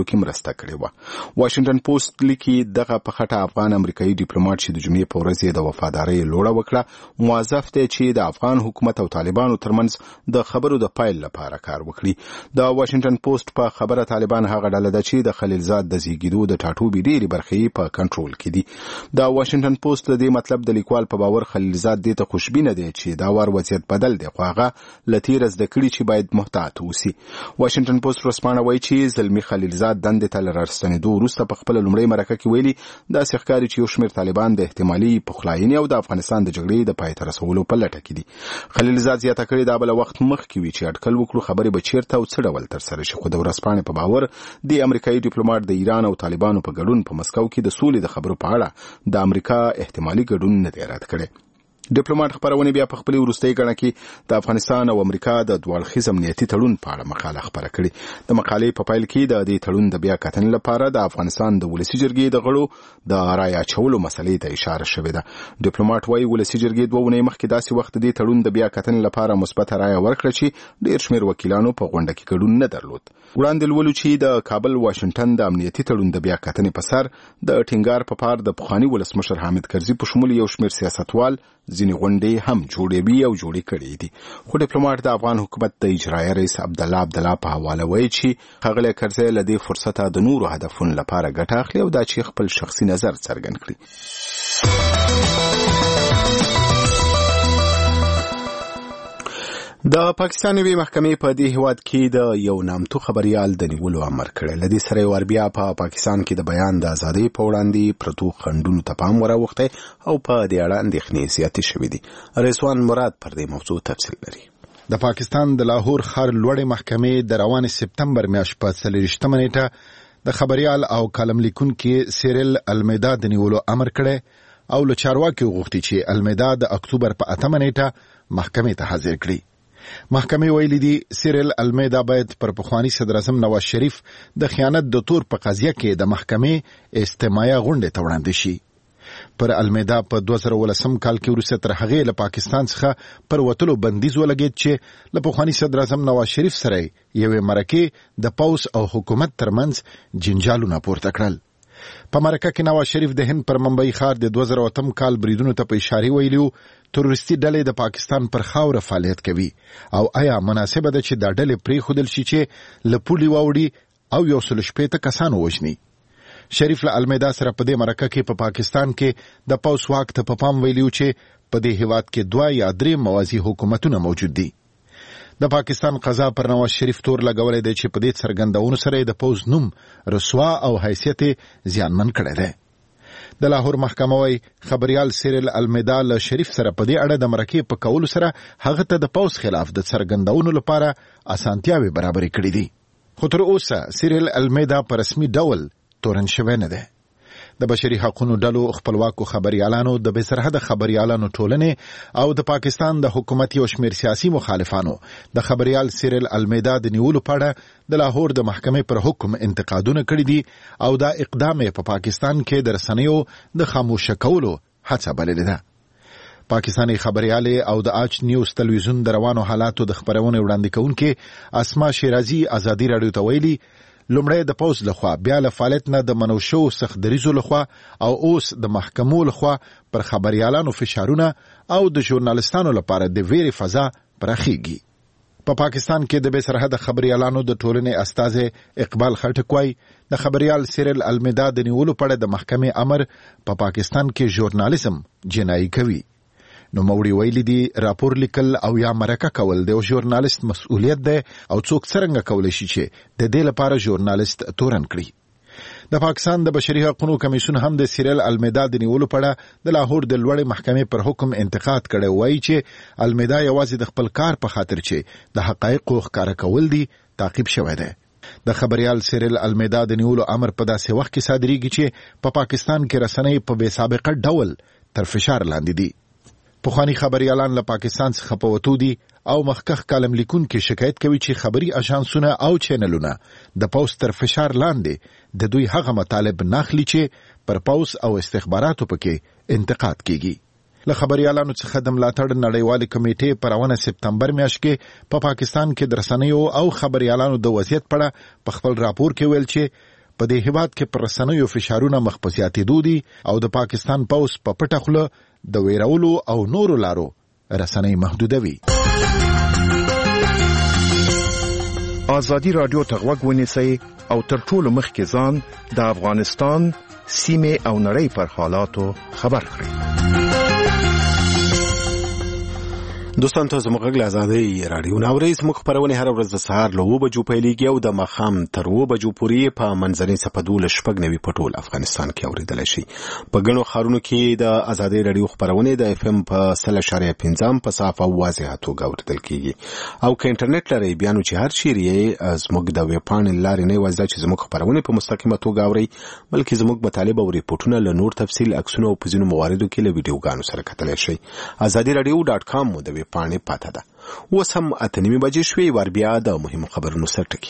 کې مرسته کړې وه. واشنگټن پوسټ لیکي دغه په خټه افغان امریکایي ډیپلوماټ چې د جمعې په ورځ یې د وفادارۍ لوړه وکړه موظف دی چې د افغان حکومت او طالبانو ترمنځ د خبرو د پایل لپاره کار وکړي. د واشنگټن پوسټ په خبره طالبان هغه ډله ده چې د خلیلزاد د زیږیدو د ټاټوبي ډېرې برخې په کنټرول کې دي. د واشنگټن پوسټ د دې مطلب د لیکوال په باور خلیلزاد دې ته خوشبینه دی چې دا وار وضعیت بدل دی خو هغه له تیره زده کړي چې باید محتاط اوسي. واشنگټن پوسټ ورسپانه وایي چې زلمي خلیلزاد دندې ته له راستنېدو وروسته په خپله لومړۍ مرکه کې ویلي داسې ښکاري چې یو شمېر طالبان د احتمالي پخلاینې او د افغانستان د جګړې د پای ته رسولو په لټه کې دي. خلیلزاد زیاته کړې دا بله وخت مخکې وي چې اټکل وکړو خبرې به چیرته او څه ډول ترسره شي. خو د ورځپاڼې په باور د امریکایي ډیپلوماټ د ایران او طالبانو په ګډون په مسکو کې د سولې د خبرو په اړه د امریکا احتمالي ګډون نه دی رد کړی. ډیپلوماټ خبرونه بیا په خپل وروستۍ غړنه کې د افغانستان او امریکا د دوړخیز امنیتي تړون په اړه مقاله خبره کړې. د مقالې په پایل کې د دې تړون د بیا کتنې لپاره د افغانستان د ولسي جرګې د غړو د رای اچولو مسلې ته اشاره شوې ده. ډیپلوماټ وايي ولسي جرګې دوه ونې مخکې داسې وخت د تړون د بیا کتنې لپاره مثبت رای ورکړه چې ډېر شمېر وکیلانو په غونډه کې ګډون نه درلود. وړاندې لولو چې د کابل واشنگټن د امنیتي تړون د بیا کتنې په سر د ټینګار په پار د پخوانی ولسمشر حامد کرزي په شمول یو شمېر سیاستوال ځینې غونډې هم جوړوي او جوړې کړې دي. خو ډیپلوماټ د افغان حکومت د اجرایي رئیس عبدالله عبدالله په حواله وایي چې ښاغلی کرزی له دې فرصته د نورو هدفونو لپاره ګټه اخلي او دا چې خپل شخصي نظر څرګند کړي. د پاکستان یوې محکمې په دې هیواد کې د یو نامتو خبریال د نیولو امر کړی. له دې سره یې ور بیا په پاکستان کې د بیان د ازادۍ په وړاندې پرتو خنډونو ته پام وراوښتی او په دې اړه اندېښنې زیاتې شوې دي. رضوان مراد پر دې موضوع تفصیل لري. د پاکستان د لاهور ښار لوړې محکمې د روانې سپتمبر میاشت په څلېرویشتمه نیټه د خبریال او کالم لیکونکي سیریل المیدا د نیولو امر کړی او له چارواکو غوښتي چې المیدا د اکتوبر په اتمه نیټه محکمې ته حاضر کړي. محکمې ویلي دي سیریل المیدا باید پر پخوانی صدر اعظم نواز شریف د خیانت د تور په قضیه کې د محکمې استماعیه غونډې ته وړاندې شي. پر المیدا په دوه زره ولسم کال کې وروسته تر هغې له پاکستان څخه پر وتلو بندیز ولګېد چې له پخوانی صدر اعظم نواز شریف سره یوې مرکې د پوځ او حکومت ترمنځ جنجالونه پورته کړل. په مرکه کې نواز شریف د هند پر ممبئی ښار د دوه زره اتم کال بریدونو ته په اشاره ویلي تروریستي ډلې د پاکستان پر خاوره فعالیت کوي او آیا مناسبه ده چې دا ډلې پرېښودل شي چې له پولې واوړي او یو سل شپېته کسان ووژني. شریف له المیدا سره په دې مرکه کې په پاکستان کې د پوځ واک ته په پام ویلي چې په دې هیواد کې دوه یا درې موازي حکومتونه موجود دي. د پاکستان قضا پر نواز شریف تور لګولې دی چې په دې څرګندونو سره د پوځ نوم رسوا او حیثیت زیانمن کړی دی. د لاهور محکمه وايي خبریال سیریل المیدا له شریف سره په دې اړه د مرکې په کولو سره هغه ته د پوځ خلاف د څرګندونو لپاره اسانتیاوې برابرې کړې دي. خو تر اوسه سیریل المیدا په رسمي ډول تورن شوی نه دی. د بشري حقوقو ډلو خپلواکو خبريالانو د بې سرحده خبريالانو ټولنې او د پاکستان د حکومت یو شمېر سیاسي مخالفانو د خبريال سیریل المیدا د نیولو په اړه د لاهور د محکمې پر حکم انتقادونه کړي دي او دا اقدام په پاکستان کې د رسنیو د خاموشه کولو هڅه بللې ده. پاکستاني خبريالې او د آج نیوز تلویزیون د روانو حالاتو د خبرونې وړاندې کوونکې اسما شیرازي ازادي رادیو ته ویلي لومړی د پوز لخوا بیا له فعالیت نه د منوشو سخت دریزو لخوا او اوس د محکمو لخوا پر خبريالانو فشارونه او د ژورنالستانو لپاره د ویري فضا پراخیږي. په پا پاکستان کې د بې سرحده خبريالانو د ټولنې استاد اقبال خټک وايي د خبريال سیریل المیدا د نیولو په اړه د محکمې امر په پا پاکستان کې ژورنالیزم جنایي کوي. نو موړي ویلي دي راپور لیکل او یا مرکه کول د ژورنالیست مسؤلیت ده او څوک څنګه کولای شي چې د دې لپاره ژورنالیست تورن کړي. د پاکستان د بشري حقوقو کمیشن هم د سیریل المیدا د نیولو په اړه د لاهور د لوړې محکمې پر حکم انتقاد کړی وایي چې المیدا یوازې د خپل کار په خاطر چې د حقایقو ښکاره کول دي تعقیب شوی دی. د خبريال سیریل المیدا د نیولو امر په داسې وخت کې صادریږي چې په پا پاکستان کې رسنۍ په بې سابقه ډول تر فشار لاندې دي. پخوانی خبريالان له پاکستان څخه په وتو دي او مخکخ کالم لیکونکي شکایت کوي چې خبري اژانسونه او چینلونه د پوز تر فشار لاندې د دوی هغه مطالب ناخلي چې پر پوز او استخباراتو پکې انتقاد کیږي. له خبريالانو څخه د ملاتړ نړیوالې کمیټې په روانه سپتمبر میاشت کې په پا پاکستان کې د رسنیو او خبريالانو د وضعیت په اړه په خپل راپور کې ویل چې په دې هیواد کې پر رسنیو فشارونه مخ په زیاتېدو دي او د پاکستان پوځ په پټه خوله د ویرولو او نورو لارو رسنۍ محدودوي. ازادي رادیو ته غوږ ونیسئ او تر ټولو مخکې ځان د افغانستان سیمې او نړۍ پر حالاتو خبر کړئ. دوستان تاسو موږ غږ آزادي رادیو ناوري زموږ خبرونه هر ورځ د سهار له اوه بجو پیلېږي او د ماښام تر اوه بجو پورې په منځنۍ څپه دولس شپږ نوي په ټول افغانستان کې اورېدلی شي. په ګڼو ښارونو کې د آزادي رادیو خبرونه د اف ام په سل اشاریه پنځم په صاف او واضحه توګه اورېدل کېږي او که انټرنیټ لرئ بیا نو چې هر چیرې یې زموږ د ویب پاڼې له لارې نه یوازې چې زموږ خبرونه په مستقیمه توګه اورئ بلکې زموږ مطالب او ریپورټونه له نور تفصیل عکسونه او په ځینو مواردو کې له ویډیوګانو سره کتلی شئ. آزادي رادیو ډاټ کام مو د ویب پاڼې پاته ده. اوس هم اته نیمې بجې شوې ور بیا د مهمو خبرونو سرټکي.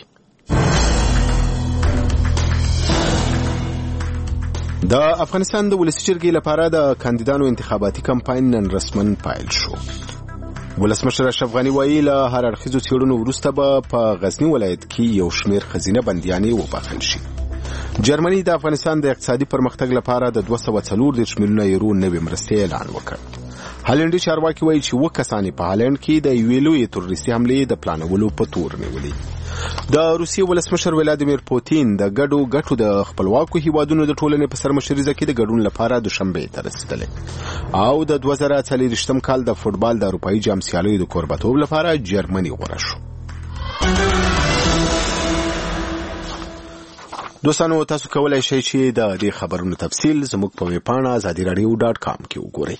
د افغانستان د ولسي جرګې لپاره د کاندیدانو انتخاباتي کمپاین نن رسمن پیل شو. ولسمشر اشرف غني وایي له هر اړخیزو څېړنو وروسته به په غزني ولایت کې یو شمېر ښځینه بندیانې وبخښل شي. جرمني د افغانستان د اقتصادي پرمختګ لپاره د دوه سوه څلور دېرش میلیونه یورو نوې مرستې اعلان وکړ. هالنډي چارواکي وایي چې اووه کسانې په هالند کې د یوې لویې تروریستي حملې د پلانولو په تور نیولې. د روسیې ولسمشر ولادیمیر پوتین د ګډو ګټو د خپلواکو هیوادونو د ټولنې په سرمشریزه کې د ګډون لپاره دوشنبه ته رسیدلی او د دوه زره څلوېښتم کال د فوټبال د اروپایي جام سیالیو د کوربهتوب لپاره جرمني غوره شو. دوستانو تاسو کولای شئ چې د دې خبرونو تفصیل زموږ په ویب پاڼه ازادي رادیو ډاټ کام کې وګورئ.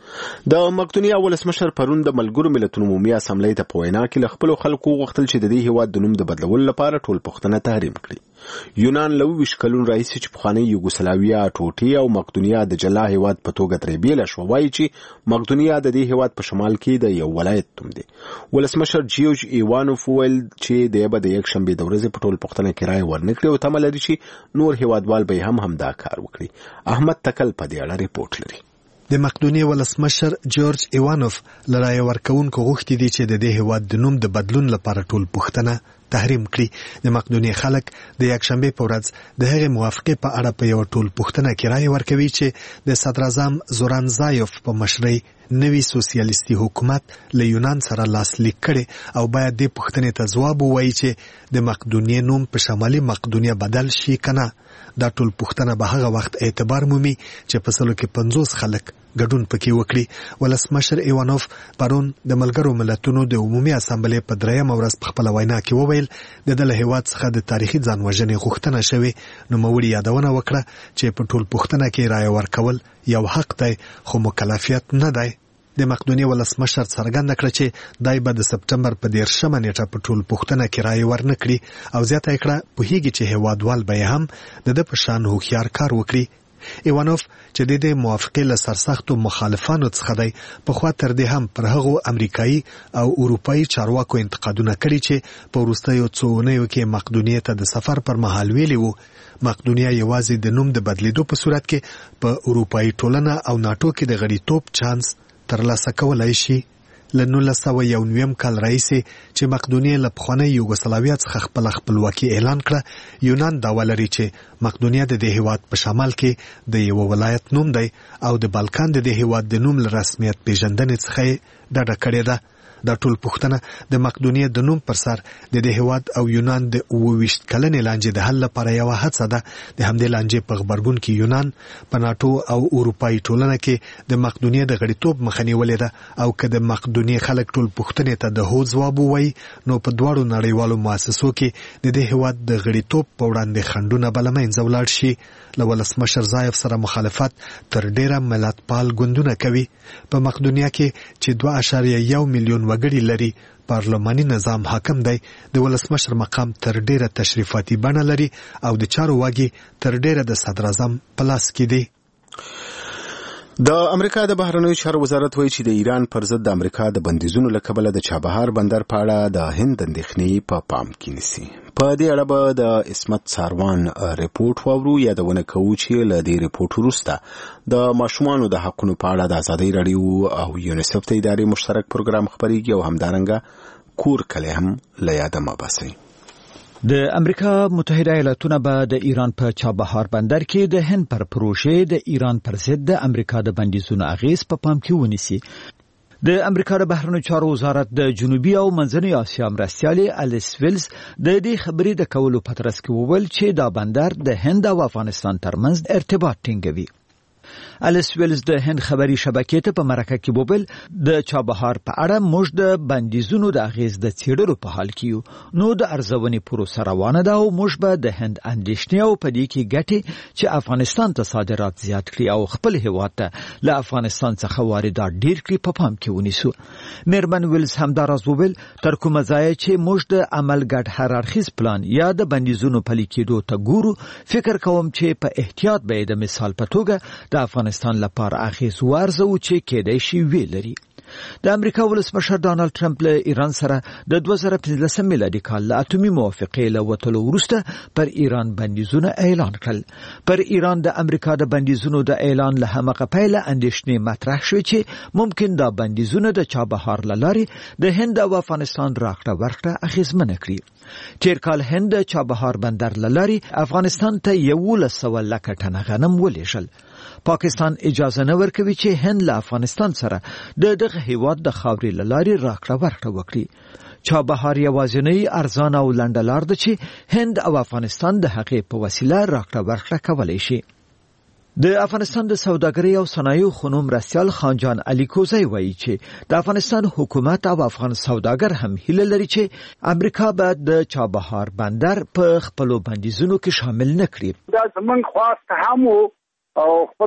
د مقدونیا ولسمشر پرون د ملګرو ملتونو عمومي اسامبلې ته په وینا کې له خپلو خلکو غوښتل چې د دې هیواد د نوم د بدلولو لپاره ټول پوښتنه تحریم کړي. یونان له اووه ویشت کلونو راهیسې چې پخوانۍ یوګوسلاویا ټوټې او مقدونیا د جلا هیواد په توګه ترې بېله شوه وایي چې مقدونیا د دې هیواد په شمال کې د یو ولایت نوم دی. ولسمشر جیوج ایوانوف وویل چې دی به د یکشنبې د ورځې په ټول پوښتنه کې رایه ورنه کړي او تمه لري چې نور هیوادوال به هم همدا کار وکړي. احمد تکل په دې اړه ریپورټ لري. د مقدونیې ولسمشر جورج ایوانوف له رایې ورکوونکو غوښتي دي چې د دې هیواد د نوم د بدلون لپاره ټول پوښتنه تحریم کړي. د مقدونیې خلک د یکشنبې په ورځ د هغې موافقې په اړه په یو ټول پوښتنه کې رایه ورکوي چې د صدراعظم زوران زایوف په مشرۍ نوي سوسیالیستي حکومت له یونان سره لاسلیک کړي او باید دې پوښتنې ته ځواب ووایي چې د مقدونیې نوم په شمالي مقدونیه بدل شي که نه. دا ټول پوښتنه به هغه وخت اعتبار مومي چې په سلو کې پنځوس خلک ګډون پکې وکړي. ولسمشر ایوانوف پرون د ملګرو ملتونو د عمومي اسامبلې په درېیمه ورځ په خپله وینا کې وویل د ده له هیواد څخه د تاریخي ځان وژنې غوښتنه شوې. نوموړي یادونه وکړه چې په ټول پوښتنه کې رایه ورکول یو حق دی خو مکلفیت نه دی. د مقدونیې ولسمشر څرګنده کړه چې دای به د سپټمبر په دېرشمه نیټه په ټول پوښتنه کې رایه ورنه کړي او زیاته یې کړه پوهیږي چې هیوادوال به هم د ده په شان هوښیار کار وکړي. ایوانوف چې د دې موافقې له سرسختو مخالفانو څخه دی پخوا تر دې هم پر هغو امریکایي او اروپایي چارواکو انتقادونه کړي چې په وروستیو څو اونیو کې مقدونیې ته د سفر پر مهال ویلي وو مقدونیا یوازې د نوم د بدلیدو په صورت کې په اروپایي ټولنه او ناټو کې د غړیتوب چانس ترلاسه کولای شي. له نولس سوه یو نویم کال راهیسې چې مقدونیې له پخوانۍ یوګوسلاویا څخه خپله خپلواکي اعلان کړه یونان دعوه لري چې مقدونیا د دې هیواد په شمال کې د یوه ولایت نوم دی او د بالکان د دې هیواد د نوم له رسمیت پیژندنې څخه یې ډډه کړې ده. دا ټول پوښتنه د مقدونیې د نوم پر سر د دې هیواد او یونان د اووه ویشت کلنې لانجې د حل لپاره یوه هڅه ده. د همدې لانجې په غبرګون کې یونان په ناټو او اروپایي ټولنه کې د مقدونیې د غړیتوب مخه نیولې ده او که د مقدونیې خلک ټول پوښتنې ته د هو ځواب ووایي نو په دواړو نړیوالو مؤسسو کې د دې هیواد د غړیتوب په وړاندې خنډونه به له منځه ولاړ شي. له ولسمشر زایف سره مخالفت تر ډیره ملتپال ګوندونه کوي. په مقدونیا کې چې دوه اشاریه یو میلیون وګړي لري پارلماني نظام حاکم دی. د ولسمشر مقام تر ډیره تشریفاتي بڼه لري او د چارو واګي تر ډیره د صدراعظم په لاس کې دی. د امریکا د بهرنیو چارو وزارت وایي چې د ایران پر ضد د امریکا د بندیزونو له کبله د چابهار بندر په اړه د هند اندېښنې په پام کې نیسي. په دې اړه به د عصمت ساروان ریپورټ واورو. یادونه کوو چې له دې ریپورټ وروسته د ماشومانو د حقونو په اړه د ازادۍ راډیو او یونیسف د ادارې مشترک پروګرام خپریږي او همدارنګه کور کلی هم له یاده مه باسئ. د امریکا متحده ایالاتونه به د ایران په چابهار بندر کې د هند پر پروژې د ایران پر ضد د امریکا د بندیزونو اغیز په پام کې ونیسي. د امریکا د بهرنیو چارو وزارت د جنوبي او منځنۍ اسیا مرستیالي الیس ویلز د دې خبرې د کولو په ترڅ کې وویل چې دا بندر د هند او افغانستان ترمنځ ارتباط ټینګوي. الیس ویلز د هند خبري شبکې ته په مرکه کې وویل د چابهار په اړه موږ د بندیزونو د اغیز د څېړلو په حال کې یو، نو د ارزونې پروسه روانه ده او موږ به د هند اندېښنې او په دې کې ګټې چې افغانستان ته صادرات زیات کړي او خپل هیواد ته له افغانستان څخه واردات ډیر کړي په پام کې ونیسو. میرمن ویلز همداراز وویل تر کومه ځایه چې موږ د عمل ګډ هرارخیز پلان یا د بندیزونو پلي کېدو ته ګورو، فکر کوم چې په احتیاط به د مثال په توګه د افغانستان لپاره اخیز ورزو چې کېدای شي ویلري. د امریکا ولسمشر ډانلډ ټرمپ له ایران سره د دوه زره پنځلسم میلادي کال له اټومي موافقې له وتلو وروسته پر ایران بندیزونه اعلان کړل. پر ایران د امریکا د بندیزونو د اعلان له همغه پیله اندېښنې مطرح شوې چې ممکن دا بندیزونه د چابهار له لارې د هند او افغانستان راکړه ورکړه اغیزمنه کړي. تیر کال هند د چابهار بندر له لارې افغانستان ته یولس سوه لکه ټنه غنم ولېږل. پاکستان اجازه نه ورکوي چې هند له افغانستان سره د دغه هیواد د خاورې له لارې راکړه ورکړه وکړي. چابهار یوازینی ارزانه او لنډه لار ده چې هند او افغانستان د هغې په وسیله راکړه ورکړه کولی شي. د افغانستان د سوداګرۍ او صنایعو خونو مرستیال خانجان علي کوزی وایي چې د افغانستان حکومت او افغان سوداګر هم هیله لري چې امریکا به د چابهار بندر په خپلو بندیزونو کې شامل نه کړي. دا زموږ خواست هم و او خپل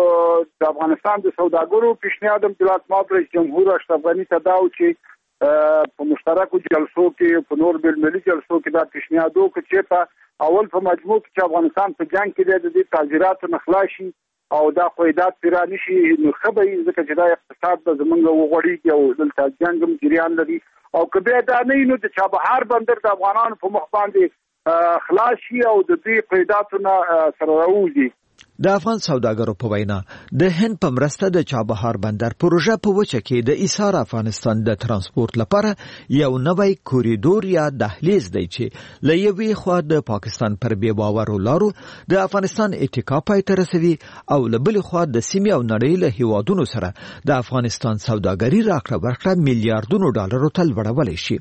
د افغانستان د سوداګرو پیشنهادم د مات رئیس جمهور اشرف غنی ته دا و چې په مشترکو جلسو کې په نور بل ملي جلسو کې دا پیشنهاد وکړي چې په اول په مجموع کې چې افغانستان په جنگ کې د دې تاجراتو نخلاشي او دا قیدات پیرا نشي نو خبري ځکه چې دا اقتصاد به زمونږ وغوړي او دلته جنگ هم جریان لري او کبه دا نه نو د چابهار بندر د افغانانو په مخ باندې خلاصي او د دې قیداتو سره راوځي. د افغان سوداګرو په وینا د هند په مرسته د چابهار بندر پروژه په وچه کې د ایثار افغانستان د ترانسپورت لپاره یو نوی کوریډور یا دهلیز دی چې له یوې خوا د پاکستان پر بې باورو لارو د افغانستان اتکا پای ته رسوي او له بلې خوا د سیمې او نړۍ له هیوادونو سره د افغانستان سوداګري راکړه ورکړه میلیارډونو ډالرو ته لوړولی شي.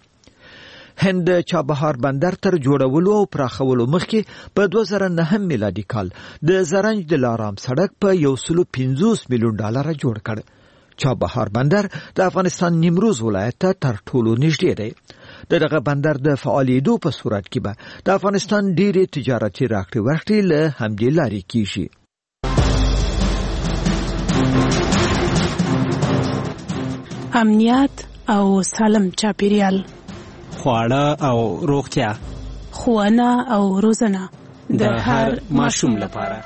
هند چابهار بندر تر جوړولو او پراخولو مخکې په دوه زره نهم میلادي کال د زرنج د لارام سړک په یو سلو پنځوس میلیون ډالر جوړ کړ. چابهار بندر د افغانستان نیمروز ولایت ته تر ټولو نږدې دی. دغه بندر د فعالیدو په صورت کې به د افغانستان ډېرې تجارتي راکړې ورکړې له همدې لارې کیږي. امنیت او سالم چاپیریال، خواړه او روغتیا، ښوونه او روزنه د هر ماشوم لپاره.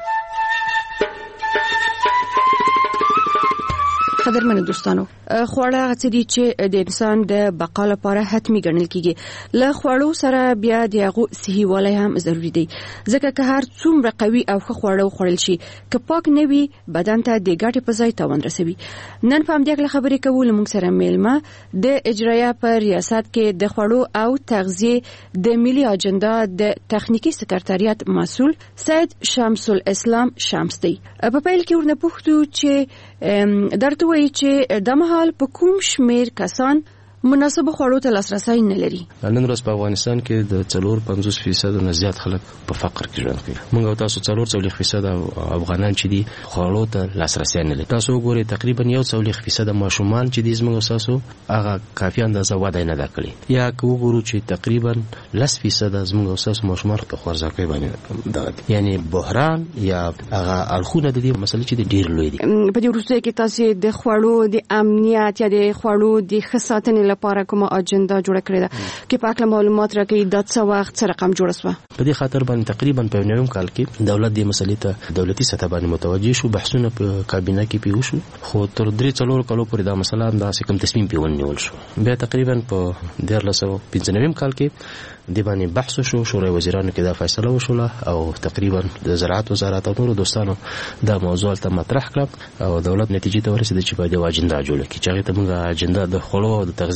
قدرمنو دوستانو، خواړه هغه څه دي چې د انسان د بقا لپاره حتمي ګڼل کیږي. له خوړو سره بیا د هغو صحي والی هم ضروري دی، ځکه که هر څومره قوي او ښه خواړه وخوړل شي که پاک نه وي بدن ته د ګټې په ځای تاوان رسوي. نن په همدې اړه خبرې کوو له موږ سره میلمه د اجرایه په ریاست کې د خوړو او تغذیې د ملي اجنډا د تخنیکی سکرټریات مسؤل سید شمس الاسلام شمس دی. په پیل کې ورنه پوښتو چې درته وایي چې د مهال په کوم شمیر کسان مناسب خوړو ته لاسرسي نه لري. نن ورځ په افغانستان کې د څلور پنځوس فیصد نه زیات خلک په فقر کې ژوند کوي. موږ او تاسو څلور څلوېښت فیصد افغانان چې دي خوړو ته لاسرسي نه لري. تاسو وګورئ تقریبا یو څلوېښت فیصد ماشومان چې دي زموږ تاسو هغه کافي اندازه وده نه ده کړې. یا که وګورو چې تقریبا لس فیصد زموږ تاسو ماشومان په خوارځواکۍ باندې دغه یعنی بحران یا هغه اړخونه د دې مسلې چې ډېر لوی دي. په دې وروسته کې تاسو د خوړو د امنیت یا د خوړو د خصاتن لپاره کومه اجنډا جوړه کړې ده کې په اړه معلومات راکړي د څه وخت سره رقم جوړ شو. په دې خاطر باندې تقریبا په نویم کال کې دولت دې مسلې ته دولتي سطح باندې متوجه شو، بحثونه په کابینه کې پیښ شو، خو تر درې څلور کالو پورې دا مسله دا کوم تصمیم پیونیول شو. بیا تقریبا په دیارلس سوه پنځه نویم کال کې د باندې بحث شو، شورای وزیرانو کې دا فیصله وشوله او تقریبا د زراعت وزارت او نورو دوستانو دا موضوع ته مطرح کړ او دولت نتیجې ته ورسېد چې باید یو اجنډا جوړه کړي چې هغه ته موږ اجنډا د خوړو او د تغذیې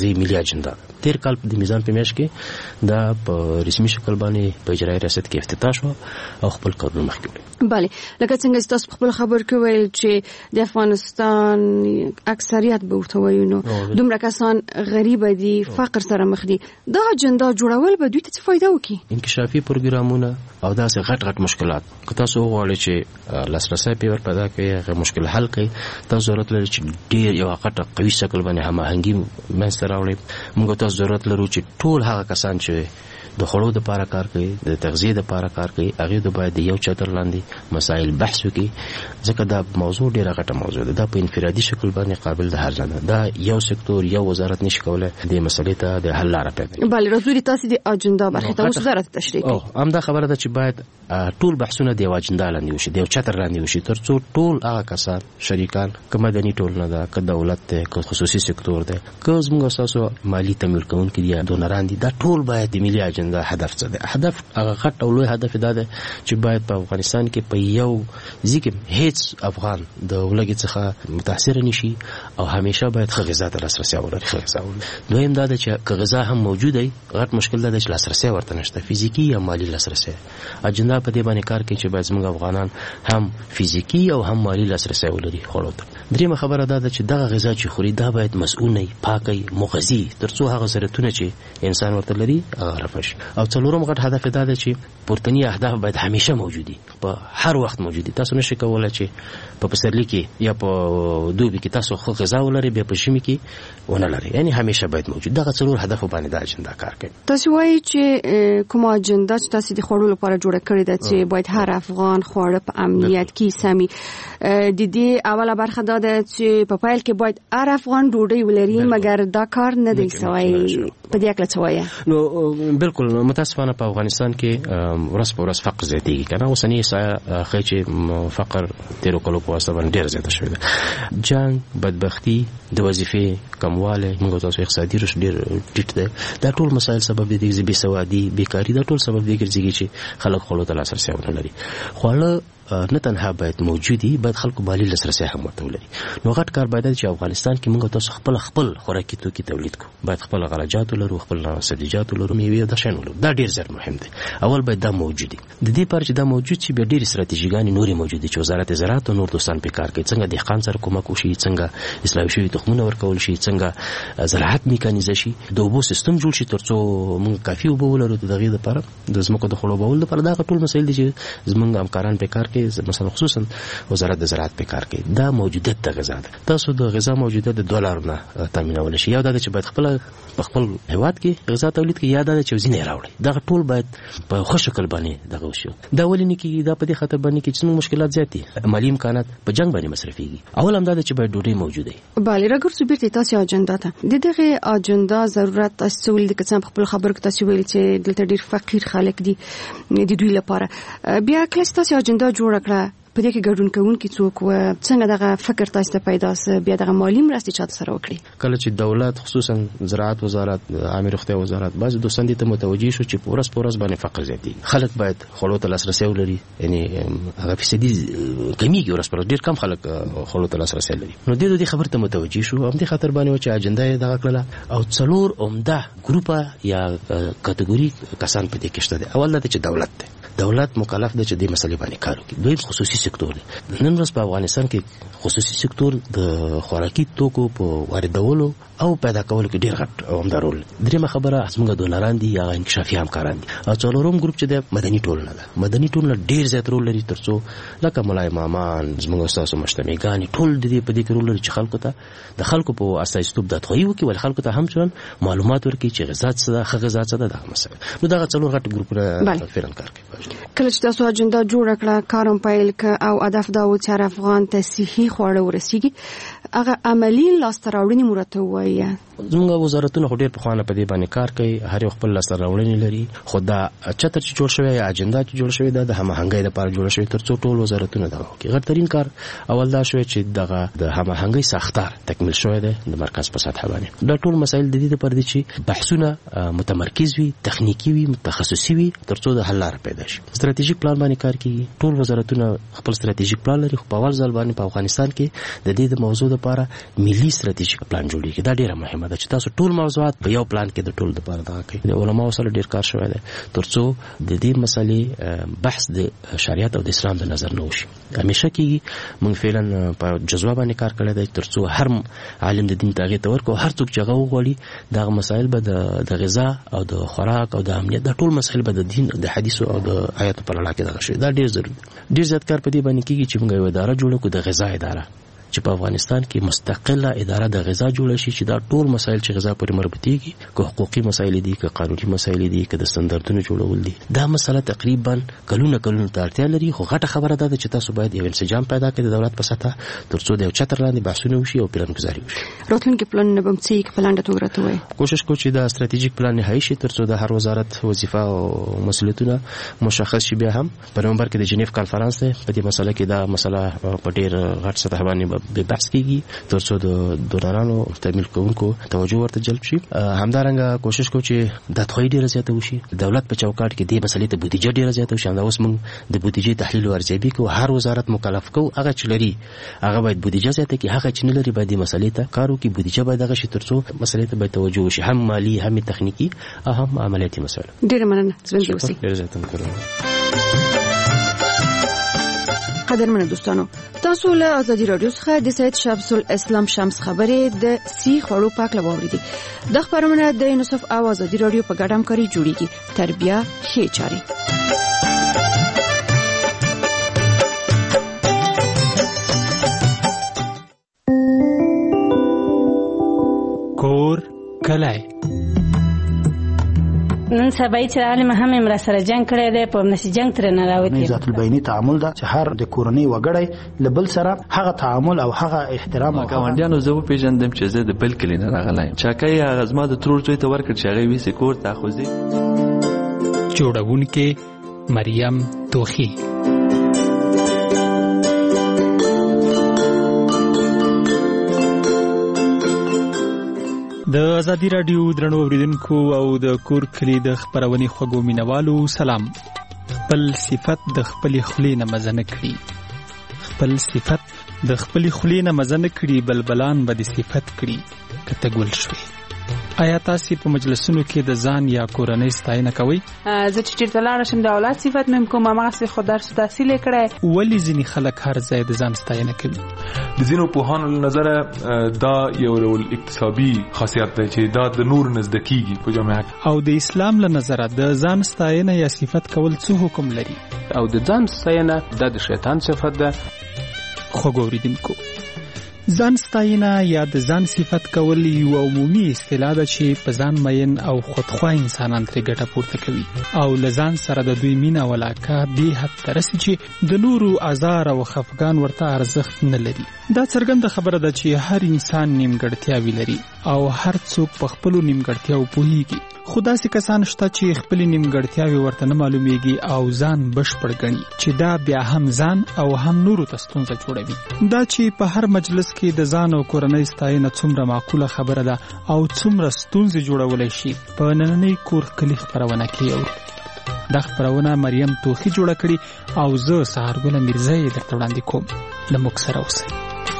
تغذیه ملي اجنډا تیر کال د میزان په میاشت کې دا په رسمي شکل باندې په اجرایي ریاست کې افتتاح شو او خپل کارونه مخکې وړي. بله لکه څنګه تاسو خپل خبر کې ویل چې د افغانستان اکثریت به ورته وایو نو دومره کسان غریب دي فقر سره مخ دي دا اجنډا جوړول به دوی ته څه فائدہ وکړي؟ انکشافي پروګرامونه او داسې غټ غټ مشکلات که تاسو وغواړئ چې لاسرسی پیور پیدا کړئ هغه مشکل حل کړئ تاسو ضرورت لري چې ډېر یو غټه قوي شکل باندې هماهنګي منځته راوړئ. موږ تاسو ضرورت لرو چې ټول هغه کسان چې د خوړو د پاره کار کوي د تغذیه د پاره کار کوي هغه د باید یو چتر لاندې مسائل بحث وکړي ځکه دا موضوع ډیره غټه موضوع ده دا په انفرادي شکل باندې قابل د حل نه ده یو سکتور یو وزارت نشي کولای د مسلې ته د حل لاره پیدا کړي. بله راځي تاسو د اجنډا برخه ته وزارت تشریح کړي هم دا خبره ده چې باید ټول بحثونه د اجنډا لاندې وشي د چتر لاندې وشي ترڅو ټول هغه کسان شریکان کومه دني ټول نه ده که دولت ده که خصوصي سکتور ده که زموږ اساسو مالی تمویل کوونکي دي دونران دي دا ټول باید د ملي اجنډا هدف څه ده. هدف هغه غټ او لوی هدف دا ده چې باید په افغانستان کې په یو ځکه هیڅ افغان د ولګي څخه متاثر نشي او همیشه باید ښه غذا ته لاسرسي ولري. ښه غذا دویم دا ده چې که غذا هم موجوده وي غټ مشکل دا ده چې لاسرسي ورته نشته فزیکی یا مالی لاسرسي. اجنډا په دې باندې کار کوي چې باید زموږ افغانان هم فزیکی او هم مالی لاسرسي ولري خوړو ته. دریمه خبره دا ده چې دغه غذا چې خوري دا باید مسؤونه پاکي مغذي ترڅو هغه ضرورتونه چې انسان ورته لري هغه رفش. او څلورم غټ هدف دا ده چې پورتنی اهداف باید همیشه موجودي په هر وخت موجودي. تاسو نشئ کولای چې په پسرلی کې یا په دوبي کې تاسو خو غذا ولري به په شمي کې ونه لري یعنی همیشه باید موجود. دغه څلور هدف باندې دا اجنډا کار کوي. تاسو وایي چې کومه اجنډا چې تاسو د خوړو لپاره جوړه کړې ده چې باید هر افغان خواړه په امنیت کې سمي د دې اوله برخه دا ده چې په پایل کې باید هر افغان ډوډۍ ولري مګر دا کار نه دی سوی په دې اړه څه وایي؟ نو بالکل متاسفانه په افغانستان کې ورځ په ورځ فقر زیاتېږي کنه اوسنی ښه چې فقر تیرو کلو په واسطه باندې ډېر زیات شوی دی. جنگ بدبختی د وظیفې کمواله موږ تاسو اقتصادي رشد ډېر ټیټ دی دا ټول مسایل سبب دي چې بې سوادي بیکاری دا ټول سبب دي چې خلک خوړو ته لاسرسي ونه لري. خواړه نه تنها باید موجودي باید خلکو مالی لاسرسي هم ورته ولري. نو غټ کار باید چې افغانستان کې موږ تاسو خپل خپل خوراکي توکي تولید کو باید خپل غلجات ولرو خپل سبزیجات ولرو میوې د شین ولرو دا ډیر زر مهم دی. اول باید دا موجودي د دې پر چې دا موجود شي به ډیر استراتیژیګانی نوري موجودي چې وزارت زراعت او نور دوستان په کار کوي څنګه دهقان سره کومک وشي څنګه اصلاح شوی تخمونه ورکول شي څنګه زراعت میکانیزه شي د اوبو سیستم جوړ شي ترڅو موږ کافي اوبه ولرو دغه لپاره د زمکو د خړوبول لپاره دا ټول مسایل دي چې زمونږ همکاران په کار کوي مثلا خصوصا وزارت د زراعت په کار کوي. دا موجودیت د غذا ده تاسو د غذا موجودیت د ډالر نه تامینول شي یا دا چې باید خپل خپل هیواد کې غذا تولید کې یا دا چې وزینه راوړي دا ټول باید په خوش شکل باندې دغه وشي. دا ولې نه کې دا په دې خاطر باندې کې چې مشکلات زیات دي مالی امکانات په جنگ باندې مصرفيږي. اول هم دا چې باید ډوډۍ موجوده وي. بله راګر سپیرټ تاسو اجنډا ته د دغه اجنډا ضرورت تاسو ولې د کسان خپل خبر کې تاسو ویل چې دلته ډیر فقیر خلک دي د دوی لپاره بیا کله تاسو اجنډا جوړ کړه په دې کې ګډون کوونکي څوک و څنګه دغه فکر تاسو ته پیدا سه بیا دغه مالی مرستې چاته سره وکړي؟ کله چې دولت خصوصا زراعت وزارت عامه روغتیا وزارت بعض دوستان دې ته متوجي شو چې پورس پورس باندې فقر زیاتی خلک باید خوړو ته لاسرسي ولري یعنی هغه فیصدي کمیږي ورس پر ډیر کم خلک خوړو ته لاسرسي لري. نو دې دې خبرته متوجي شو هم دې خاطر باندې چې اجنډا دغه کړله او څلور عمده ګروپه یا کټګوري کسان په دې کې شته. اول دا چې دولت دی دولت مکلف دی چې دې مسلې باندې کار وکړي. دویم خصوصي سکتور دی. نن ورځ په افغانستان کې خصوصي سکتور د خوراکي توکو په واردولو او پیدا کولو کې ډیر غټ او عمده رول. دریمه خبره زموږ دونران دي یا انکشافي همکاران دي. او څلورم ګروپ چې د مدني ټولنه ده مدني ټولنه ډیر زیات رول لري ترڅو لکه ملای مامان زموږ استادو مشتمګان ټول د دې په دې کې رول لري چې خلکو ته د خلکو په اساسیتوب د توغي وکي ول خلکو ته هم څون معلومات ورکړي چې غذا څه ده ښه غذا څه ده دغه مسله. نو دغه څلور غټ ګروپونه فعلا کار کوي. کله چې تاسو اجنډا جوړ کړه کارم پایل ک او هدف دا و چې هر افغان ته صحي خواړه ورسیږي هغه عملی لاسته راوړنې مرته وایي. زموږ وزارتونه ډېر په خوانه په دې باندې کار کوي هر یو خپل لاسته راوړنې لري. خو دا چتر چې جوړ شوی اجنډا چې جوړ شوی دا د هماهنګۍ لپاره جوړ شوی ترڅو ټول وزارتونه دا کوي. غټرین کار اول دا شوی چې دغه د هماهنګۍ ساختار تکمیل شوی دی د مرکز په سطح باندې. دا ټول مسایل د دې لپاره دي چې بحثونه متمرکز وي تخنیکی وي متخصصي وي ترڅو د حل لاره پیدا شي. ستراتیژیک پلان باندې کار کوي. ټول وزارتونه خپل ستراتیژیک پلان لري. خو په اول ځل باندې په افغانستان کې د دې د موضوع لپاره ملي ستراتیژیک پلان جوړیږي. دا ډیره مهمه ده چې تاسو ټول موضوعات په یو پلان کې د ټول لپاره دا کوي. د علماء سره ډیر کار شوی دی ترڅو د دې مسلې بحث د شریعت او د اسلام د نظر نه وشي. همیشه کې موږ فعلا په جزوه باندې کار کړی دی ترڅو هر عالم د دین ته غوښتل ورکو هر څوک چې هغه وغواړي دا مسایل به د غذا او د خوراک او د امنیت د ټول مسایل به د دین د حدیث او د آیاتو په اړه کې دا شي. دا ډیر ضروري. ډیر زیات کار په دې باندې کیږي چې موږ یو اداره جوړو کو د غذا اداره چې په افغانستان کې مستقله اداره د غذا جوړه شي چې دا ټول مسایل چې غذا پورې مربوطيږي که حقوقي مسایل دي که قانوني مسایل دي که د ستاندردونو جوړول دي دا مسله تقریبا کلونه کلونه ته اړتیا لري. خو غټه خبره ده چې تاسو باید یو انسجام پیدا کړئ د دولت په سطح ترڅو د یو چتر لاندې بحثونه وشي او پلانګذاري وشي. راتلونکي پلان نه بم څه کې پلان ډته ورته وای کوشش کوو چې دا ستراتیژیک پلان نهایی شي ترڅو د هر وزارت وظیفه او مسؤلیتونه مشخص شي. بیا هم په نومبر کې د جنیف کانفرنس په دې مسله کې دا مسله په ډیر غټ سطح باندې بحث کیږي ترڅو د دونرانو تامین کوونکو توجه ورته جلب شي. همدارنګه کوشش کوو چې د تخوی ډیره زیاته وشي. دولت په چوکاټ کې د مسلې ته بودیجه ډیره زیاته وشي. دا اوس موږ د بودیجې تحلیل او ارزیابي کوو. هر وزارت مکلف کوو هغه چې لري هغه باید بودیجه زیاته کړي، هغه چې نه لري باید د مسلې ته کار وکړي. بودیجه باید هغه شي ترڅو مسلې ته باید توجه وشي، هم مالی هم تخنیکی او هم عملیاتي مسایل. ډیره مننه زبندې اوسئ. ډیره زیاته مننه. قدرمنو دوستانو، تاسو له ازادي رادیو څخه د سید شمس الاسلام شمس خبرې د سی خړو پاک لوریدي. د خبرونه د یونیسف او ازادي رادیو په ګډه همکاري جوړیږي. تربیه ښه چاري. کور کلای نن سبا چې عالم هم امر سره جنگ کړی دی په نشي جنگ تر نه راوتی. ذات البینی تعامل دا چې هر د کورنۍ وګړی لبل سره هغه تعامل او هغه احترام او ګاونډیانو زه پیژندم چې زه د بل کلی نه راغلایم. چاکای هغه زما د ترور ځای ته ورکړ چې هغه ویسه کور ته خوځي. جوړونکې مریم توخی. د ازادي رادیو درنو اوریدونکو او د کور کلی د خبرونې خوګو مینوالو سلام. خپل صفت د خپل خلی نه مزنه کړي، خپل صفت د خپل خلی نه مزنه کړي، بلبلان به د صفت کړي کته ګل شوي. آیا تاسو په مجلسونو کې د ځان یا کورنۍ ستاینه کوئ؟ زه چې چیرته لاړ شم د اولاد صفت مې کوم ما سه خو درس تحصیل کړی. ولی ځینې خلک هر ځای د ځان ستاینه کوي؟ د ځینو پوهانو له نظره دا یو ډول اکتسابي خاصیت دی چې دا د نور نزدکیږي په جامعه کې. او د اسلام له نظره د ځان ستاینه یا صفت کول څه حکم لري؟ او د ځان ستاینه د شیطان صفت ده. خو ګوریدونکو، ځان ستاینه یا د ځان صفت کول یو عمومي اصطلاح ده چې په ځان مین او خودخواه انسانان ترې ګټه پورته کوي او له ځان سره د دوی مینه او علاقه دې حد ته رسي چې د نورو ازار او خفګان ورته ارزښت نه لري. دا څرګنده خبره ده چې هر انسان نیمګړتیاوې لري او هر څوک په خپلو نیمګړتیاوو پوهیږي. خو داسې کسان شته چې خپلې نیمګړتیاوې ورته نه معلومیږي او ځان بشپړ ګڼي چې دا بیا هم ځان او هم نورو ته ستونزه جوړوي. دا چې په هر مجلس کې د ځان او کورنۍ ستاینه څومره معقوله خبره ده او څومره ستونزې جوړولی شي په نننۍ کور کلي خپرونه کې اورو. دا خپرونه مریم توخی جوړه کړي او زه سهارګل میرزا یې درته وړاندې کوم. له موږ سره اوسئ.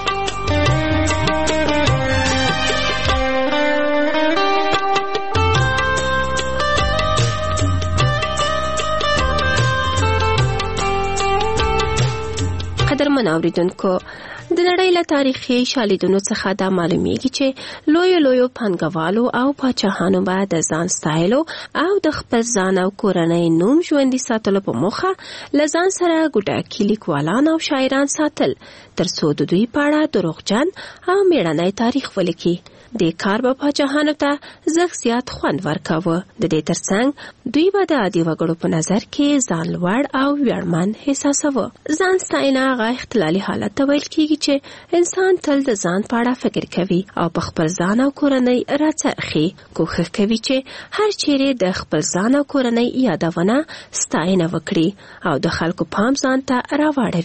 قدرمن اوریدونکو، د نړۍ له تاریخي شالیدونو څخه دا معلومیږي چې لویو لویو پانګوالو او پاچاهانو به د ځان ستایلو او د خپل ځان او کورنۍ نوم ژوندي ساتلو په موخه له ځان سره ګوډاګي لیکوالان او شاعران ساتل ترڅو د دوی په اړه دروغجن او میړنی تاریخ ولیکي. د کار به پاچاهانو ته زغ زیات خوند ورکاوه. د دې ترڅنګ دوی به د عادي وګړو په نظر کې ځان لوړ او ویاړمن احساساوه. ځان ستاینه هغه اختلالي حالت ته ویل کېږي چې انسان تل د ځان په اړه فکر کوي او په خپل ځان او کورنۍ راڅرخي. کوښښ کوي چې هر چیرې د خپل ځان او کورنۍ یادونه ستاینه وکړي او د خلکو پام ځان ته راوړوي.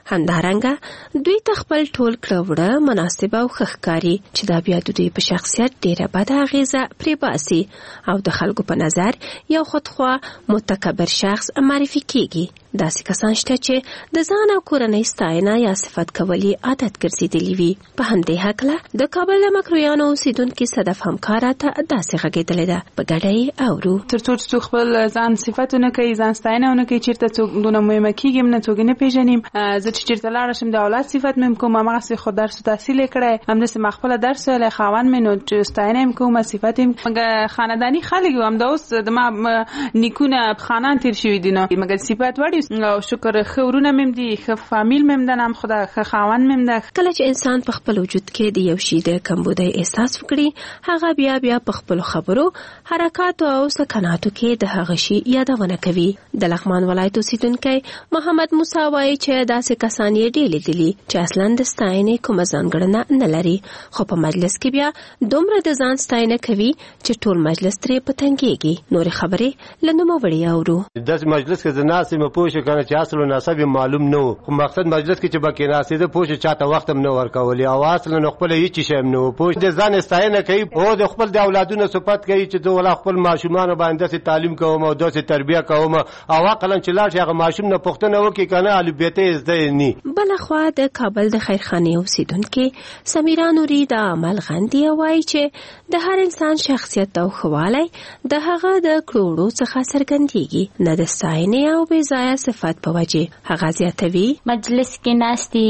همدارنګه دوی ته خپل ټول کړوړه مناسبه او ښکاری چې دا بیا د دوی په شخصیت ډیره بد اغیزه پرې باسي او د خلکو په نظر یو خودخوا متکبر شخص معرفي کیږي. داسې کسان شته چې د ځان او کورنۍ ستاینه یا صفت کولي عادت ګرځېدلي وي. په همدې هکله د کابل د مکرویانو اوسیدونکي صدف همکاره ته داسې غږېدلې ده. په ګډه یې اورو. تر څو چې خپل ځان صفتونه کوي، ځان ستاینه ونه کوي، چېرته څوک دونه مهمه کېږم نه څوک نه پېژنیم. زه چې چېرته لاړه شم د اولاد صفت مې هم کوم، هماغسې خو درس و تحصیل یې کړی، همداسې ما خپله درس ویلی، خاوند مې نو چې ستاینه یې هم کوم، صفت یې هم مګر خانداني خلک یو، همدا اوس د ما نیکونه خانان تېر شوي دي، نو مګر صفت وړي او شکر ښه ورونه مې هم دي، ښه فامیل مې هم ده، نام خدا ښه خاوند مې هم ده. کله چې انسان په خپل وجود کې د یو شي د کمبودۍ احساس وکړي، هغه بیا بیا په خپلو خبرو، حرکاتو او سکناتو کې د هغه شي یادونه کوي. د لغمان ولایت اوسیدونکی محمد موسی وایي چې داسې کسان یې ډېر لیدلي چې اصلا د ستاینې کومه ځانګړنه نه لري، خو په مجلس کې بیا دومره د ځان ستاینه کوي چې ټول مجلس ترې په تنګېږي. نورې خبرې له نوموړي اورو. داسې مجلس کې زه ناست یم، پوه شو که نه چې اصل و نسب معلوم نه و، خو مقصد مجلس کې چې به کېناستېده پوه شو چاته وخت هم نه ورکولي او اصلا نو خپله هېڅ شی هم نه و. پوه د ځان ستاینه کوي او د خپل د اولادونو صفت کوي چې زه ولا خپل ماشومانو باندې داسې تعلیم کوم او داسې تربیه کوم او عقلا چې لاړ شي هغه ماشوم نه پوښتنه وکړي که نه الفبېته یې زده یې نه. بلخوا د کابل د خیرخانې اوسیدونکي سمیرا نوري د عمل غندي وایي چې د هر انسان شخصیت او ښهوالی د هغه د کړوړو څخه څرګندېږي، نه د ستاینې او بې ځایه صفت په وجې. هغه زیاتوي مجلس کې ناستي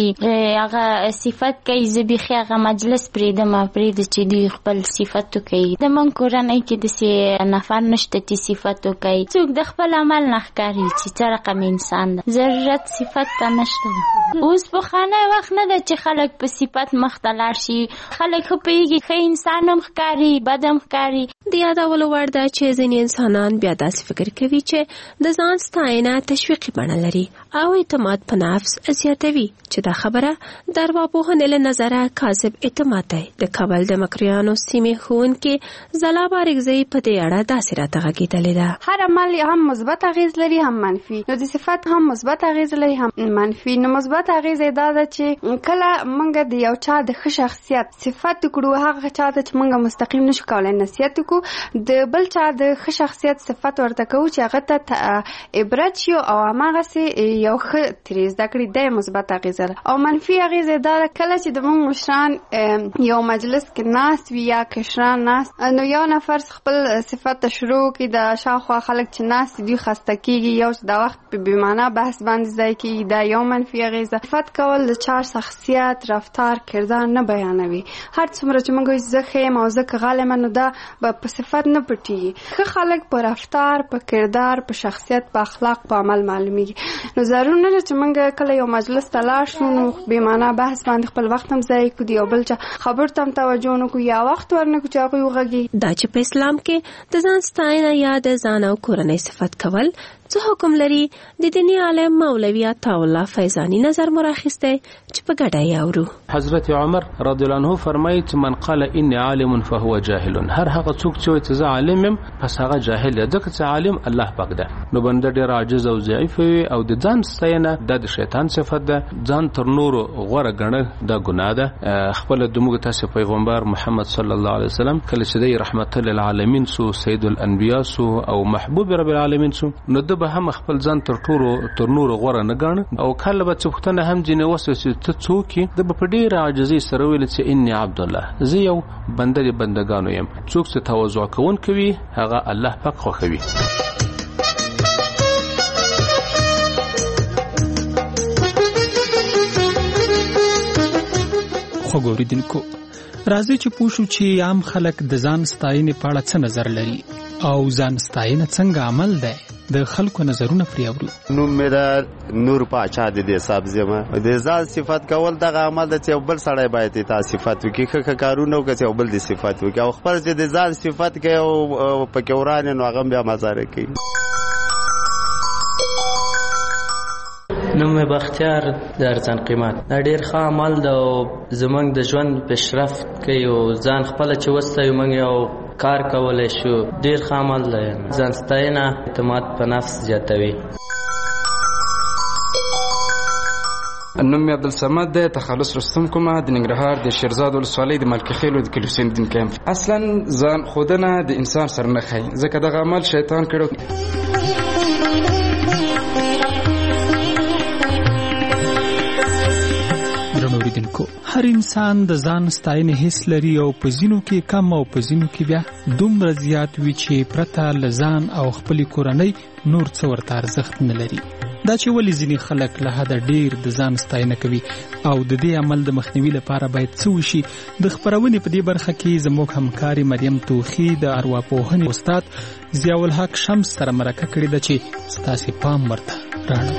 هغه صفت کوي، زه بیخي هغه مجلس پرېږدم، پرېږده چې دوی خپل صفت وکوي. زموږ کورنۍ کې داسې نفر نشته چې صفت وکوي، څوک د خپل عمل نه ښکاري چې څه رقم انسان ده، ضرورت صفت ته نشته. اوس پخوانی وخت نه ده چې خلک په صفت مخ ته لاړ شي، خلک ښه پوهېږي ښه انسان هم ښکاري بد هم ښکاري. د یادولو وړ ده چې ځینې انسانان بیا داسې فکر کوي چې د ځان ستاینه تشویقي بڼه لري او اعتماد په نفس زیاتوي، چې دا خبره د ارواپوهنې له نظره کاذب اعتماد دی. د کابل د مکرویانو سیمې ښوونکې ځلا بارکزۍ په دې اړه داسې راته غږېدلې ده. هر عمل هم مثبت اغیز لري هم منفي، نو د صفت هم مثبت اغیز لري هم منفي. نو مثبت اغیز دا ده چې کله موږ د یو چا د ښه شخصیت صفت کړو، هغه چا ته چې موږ مستقیم نشو کولی نصیحت وکړو، د بل چا د ښه شخصیت صفت ورته کوو چې هغه ته عبرت شي او هماغسې یو ښه ترې زده کړي، دا مثبت اغیزه ده. او منفي اغیزه دا ده کله چې د موږ مشران یو مجلس کې ناست وي یا کشران ناست، نو یو نفر خپل صفت شروع کړي، د شاوخوا خلک چې ناست دي خسته کېږي، یو چې دا وخت په بېمانه بحث باندې ځای کېږي، دا یو منفي اغیزه. صفت کول د چا شخصیت، رفتار، کردار نه بیانوي. هر څومره چې موږ زه ښه یم او زه که غل یم، نو دا به په صفت نه پټېږي. ښه خلک په رفتار، په کردار، په شخصیت، په اخلاق، په عمل معلومیږي. نو ضرور نه ده چې موږ کله یو مجلس ته لاړ شو نو بېمانه بحث باندې خپل وخت هم ضایع کړو، یو بل چا خبرو ته هم توجه ونه کړو یا وخت ورنکړو چې هغوی وغږېږي. دا چې په اسلام کې د ځان ستاینه یا د ځان او کورنۍ صفت کول څه حکم لري، د دیني عالم مولوي عطاالله فیضاني نظر مو راخیستی چې په ګډه یې اورو. حضرت عمر رضی الله عنه فرمایي چې من قال انی عالم فهو جاهل، هر هغه څوک چې وایي چې زه عالم یم پس هغه جاهل دی، ځکه چې عالم الله پاک دی. نو بنده ډېر عاجز او ضعیف وي او د ځان ستاینه د شیطان صفت ده، ځان تر نورو غوره ګڼل دا ګناه ده. خپل د موږ تاسو پیغمبر محمد صلی الله علیه وسلم کله چې دی رحمت للعالمین سو، سید الانبیاء سو او محبوب رب العالمین سو، نو د به هم خپل ځان تر ټولو تر نورو غوره نه ګاڼه او کله به څه پوښتنه هم ځینې وسوه چې ته څوک یې، د به په ډېره عاجزۍ سره ویل چې انی عبدالله، زه یو بنده د بندګانو یم. څوک چې تواضع کوونکی وي هغه الله پاک خوښوي. خوږ اورېدونکو، راځئ چې پوه شو چې عام خلک د ځان ستاینې په اړه څه نظر لري او ځان ستاینه څنګه عمل دی. د خلکو نظرونه پرې اورو. نوم مې د نور پاچا د دې صاحب زما د ځان صفات کول دغه عمل د یو بل سړی باید ته صفات وکړي، ښه کارونه وکړي یو بل د صفات وکړي او خپل چې د ځان صفات کوي او پکې ورانه نو هغه بیا مزاره کوي. نوم بختیار د ارزان قیمت دا ډیر ښه عمل ده او زمونږ د ژوند پیشرفت کوي او ځان خپل چې وستایو موږ یو کار کولای شو، ډیر ښه عمل ده. ځان ستاینه اعتماد په نفس زیاتوي. نوم مې عبدالصمد دی، تخلص رستم کومه، د ننګرهار د شیرزاد ولسوالۍ د ملکي خیلو د کلي حسین الدین کمپ. اصلا ځان ښودنه د انسان سره نه ښایي، ځکه دغه عمل شیطان کړی. هر انسان د ځان ستاینې حس لري او په ځینو کې کم او په ځینو کې بیا دومره زیات وي چې پرته له ځان او خپلې کورنۍ نور څه ورته ارزښت نه لري. دا چې ولې ځینې خلک له حده ډیر د ځان ستاینه کوي او د دې عمل د مخنیوي لپاره باید څه وشي، د خپرونې په دې برخه کې زموږ همکاري مریم توخي د ارواپوهنې استاد ضیاء الحق شمس سره مرکه کړې ده چې ستاسې پام ورته راړو.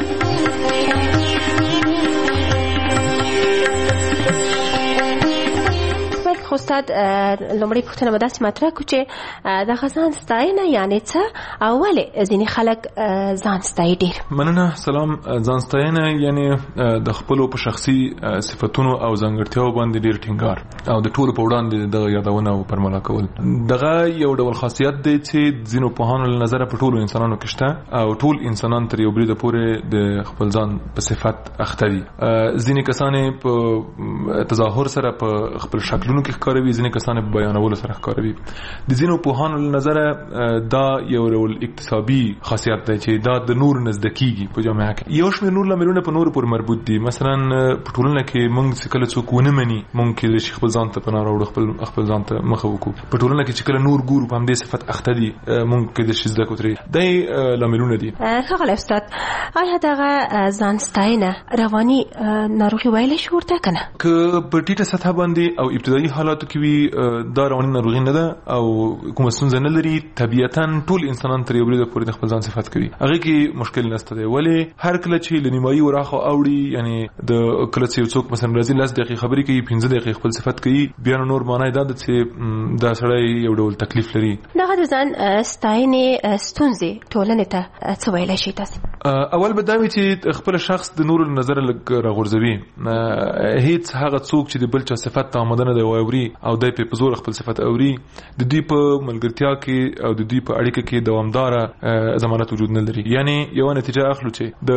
خو استاد لومړی پوښتنه به داسې مطرح کړو چې د ځان ستاینه یعنې څه او ولې ځینې خلک ځان ستایي ډېر؟ مننه. سلام. ځان ستاینه یعنې د خپلو په شخصي صفتونو او ځانګړتیاو باندې ډېر ټینګار او د ټولو په وړاندې دغه یادونه او پرملا کول. دغه یو ډول خاصیت دی چې ځینو پوهانو له نظره په ټولو انسانانو کې شته او ټول انسانان تر یو بریده پورې د خپل ځان په صفت اخته دي. ځینې کسان په تظاهر سره په خپل شکلونو کې ښکاروي، ځینې کسان په بیانولو سره ښکاروي. د ځینو پوهانو له نظره دا یو ډول اکتسابي خاصیت دی چې دا د نور نزد کیږي په جامعه کې. یو شمېر نور لاملونه په نورو پورې مربوط دي. مثلا په ټولنه کې موږ چې کله څوک ونه مني موږ کېدای شي خپل ځان ته پناه راوړو، خپل خپل ځان ته مخه وکړو. په ټولنه کې چې کله نور ګورو په همدې صفت اخته دي موږ کېدای شي زده کړو ترې. دا لاملونه دي. ښاغلی استاد، آیا دغه ځان ستاینه رواني ناروغي ویلی شو ورته که نه؟ که په ټیټه سطحه باندې او ابتدایي حالاتو کې وي دا رواني ناروغي نه ده او کومه ستونزه نه لري. طبیعتا ټول انسانان تر یو بریده پورې د خپل ځان صفت کوي، هغې کې مشکل نشته دی. ولې هر کله چې له نیمایي وراخو اوړي، یعنې د کله چې یو څوک مثلا راځي لس دقیقې خبرې کوي، پنځه دقیقې خپل صفت کوي، بیا نو نور معنی دا ده چې دا سړی یو ډول تکلیف لري. دغه د ځان ستاینې ستونزې ټولنې ته څه ویلی شي تاسې؟ اول به دا وي چې خپل شخص د نورو له نظره لږ راغورځوي. هیڅ هغه څوک چې د بل چا صفت ته آماده نه دی واوري او دی په زور خپل صفت اوري، د دوی په ملګرتیا کې او د دوی په اړیکه کې دوامداره ضمانت وجود نه لري. یعنی یو نتیجه اخلو چې د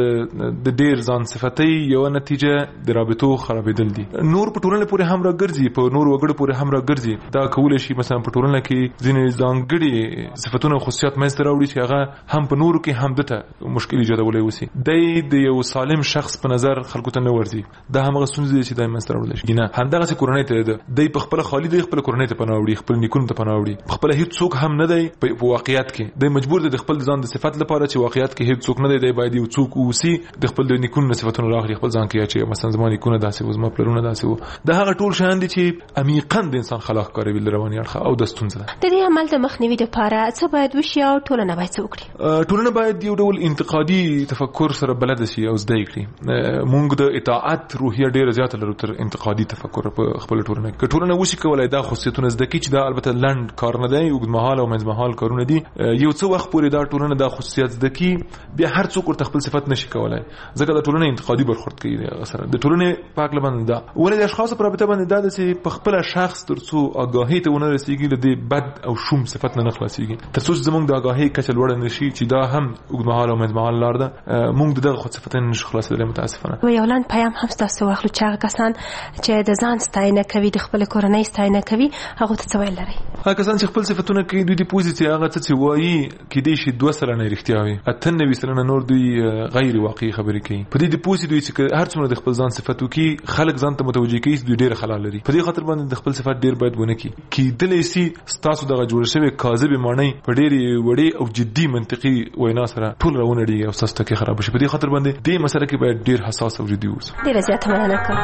د ډیر ځان صفتي یو نتیجه د رابطو خرابېدل دي. نور په ټولنه پورې هم راګرځي، په نور وګړو پورې هم راګرځي. دا کولای شي مثلا په ټولنه کې ځینې ځانګړي صفتونه او خصوصیات منځته راوړي چې هغه هم په نورو کې هم دته مشکل ایجادولی وسی. د یو سالم شخص په نظر خلکو ته نه ورځي. دا همغه ستونزې چې دای منځته راوړل شي. نه همدغه کورنۍ ته ده، د په خپل خالي د خپل کورنۍ ته پناه وړي، خپل نیکونو ته پناه وړي. خپل هیڅ څوک هم نه دی په واقعیت کې. د مجبور دی د خپل ځان د صفات لپاره چې واقعیت کې هیڅ څوک نه دی، دی باید یو څوک اوسي د خپل د نیکونو صفاتونو راغلي خپل ځان کې چې مثلا زما نیکونه داسې و، زما پلرونه داسې و. دا هغه ټول شیان دي چې عمیقاً د انسان خلاق کاروي د رواني اړخ او د ستونزه ده. د دې عمل د مخنیوي لپاره څه باید وشي او ټولنه باید څه وکړي؟ ټولنه باید یو ډول انتقادي تفکر سره بلد شي او زده کړي. موږ د اطاعت روحیه ډیره زیاته لرو تر انتقادي تفکر په خپل ټولنه کې. ټولنه وشي کولای دا خصوصیتونه زده کړي چې دا البته لنډ کار نه دی، اوږدمهاله او منځمهاله کارونه دي. یو څه وخت پورې دا ټولنه دا خصوصیت زده کړي، بیا هر څوک ورته خپل صفت نشي کولای، ځکه دا ټولنه انتقادي برخورد کوي سره. د ټولنې په عقل باندې دا ولې د اشخاصو په رابطه باندې دا چې په خپل شخص ترڅو آگاهی ته ونه رسیږي له دې بد او شوم صفت نه خلاصيږي، ترڅو زموږ د آگاهی کچه لوړه نشي چې دا هم اوږدمهاله او منځمهاله لار ده، موږ دغه خود صفتین نشو خلاصېدلی متاسفانه. و یو لاند پیام هم تاسو واخلو چې هغه کسان چې د ځان ستاینه کوي، د خپل کورنۍ ستاینه کوي، هغه ته څه ویل لري؟ هغه کسان چې خپل صفتونه کوي دوی د پوزیټیو هغه څه چې وایي کېدای شي دوه سلنه رښتیا وي، اته نوي سلنه نور دوی غیر واقعي خبرې کوي. په دې د پوزیټیو چې هر څومره د خپل ځان صفت وکي خلک ځان ته متوجي کوي دوی ډېر خلل لري. په دې خاطر باندې د خپل صفات ډېر باید ونه کی کېدلی شي ستاسو دغه جوړ شوی کاذب معنی په ډېرې وړې او جدي منطقي وینا سره ټول راونه ډیږي او ستاسو ته خراب شي. په دې خاطر باندې دې مسله کې باید ډېر حساس او جدي اوسئ. ډېر زیات مننه کوم.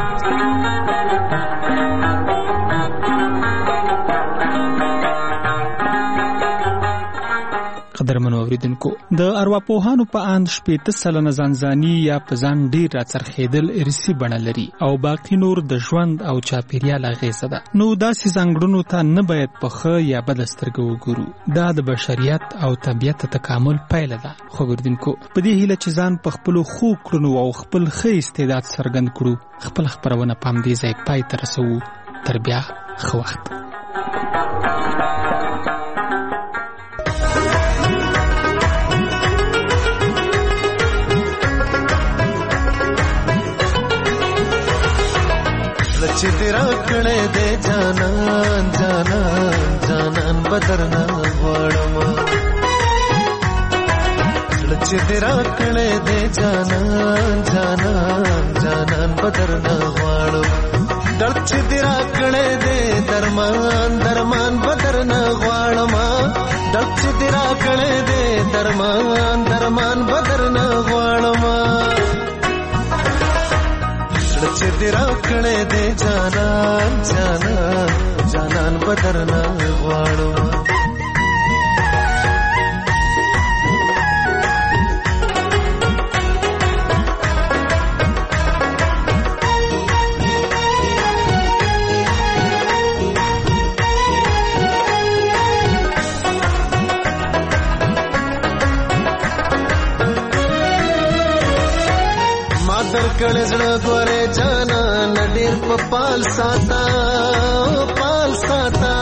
قدرمنو اوریدونکو، د ارواپوهانو په اند شپېته سلنه ځانځاني یا په ځان ډېر راڅرخېدل ارثي بڼه لري او باقي نور د ژوند او چاپېریال اغېزه ده. نو داسې ځانګړنو ته نه باید په ښه یا بده سترګه وګورو. دا د بشریت او طبیعت تکامل پایله ده. خو اوریدونکو، په دې هیله چې ځان په خپلو ښو کړنو او خپل ښه استعداد څرګند کړو، خپل خپرونه په همدې ځای پای ته رسوو. تر بیا ښه وخت. کړې دې جانان جانان جانان بدرنا غواړم چې دې را کړې دې جانان جانان جانان بدرنا غواړم درد چې دې را کړې دې درمان درمان بدرنا غواړم درد چې دې را کړې دې درمان درمان بدرنا غواړم چې دې را کړې دې جانان جانان جانان بدرنا غواړم کړه زړه ګوره جانا نډیر په پال ساتا پال ساتا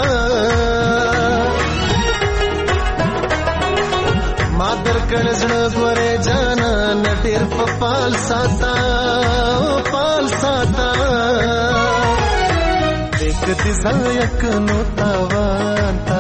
ما در کړه زړه ګوره جانا نډیر په پال ساتا پال ساتا دیکھ دې زایک نو تاوان تا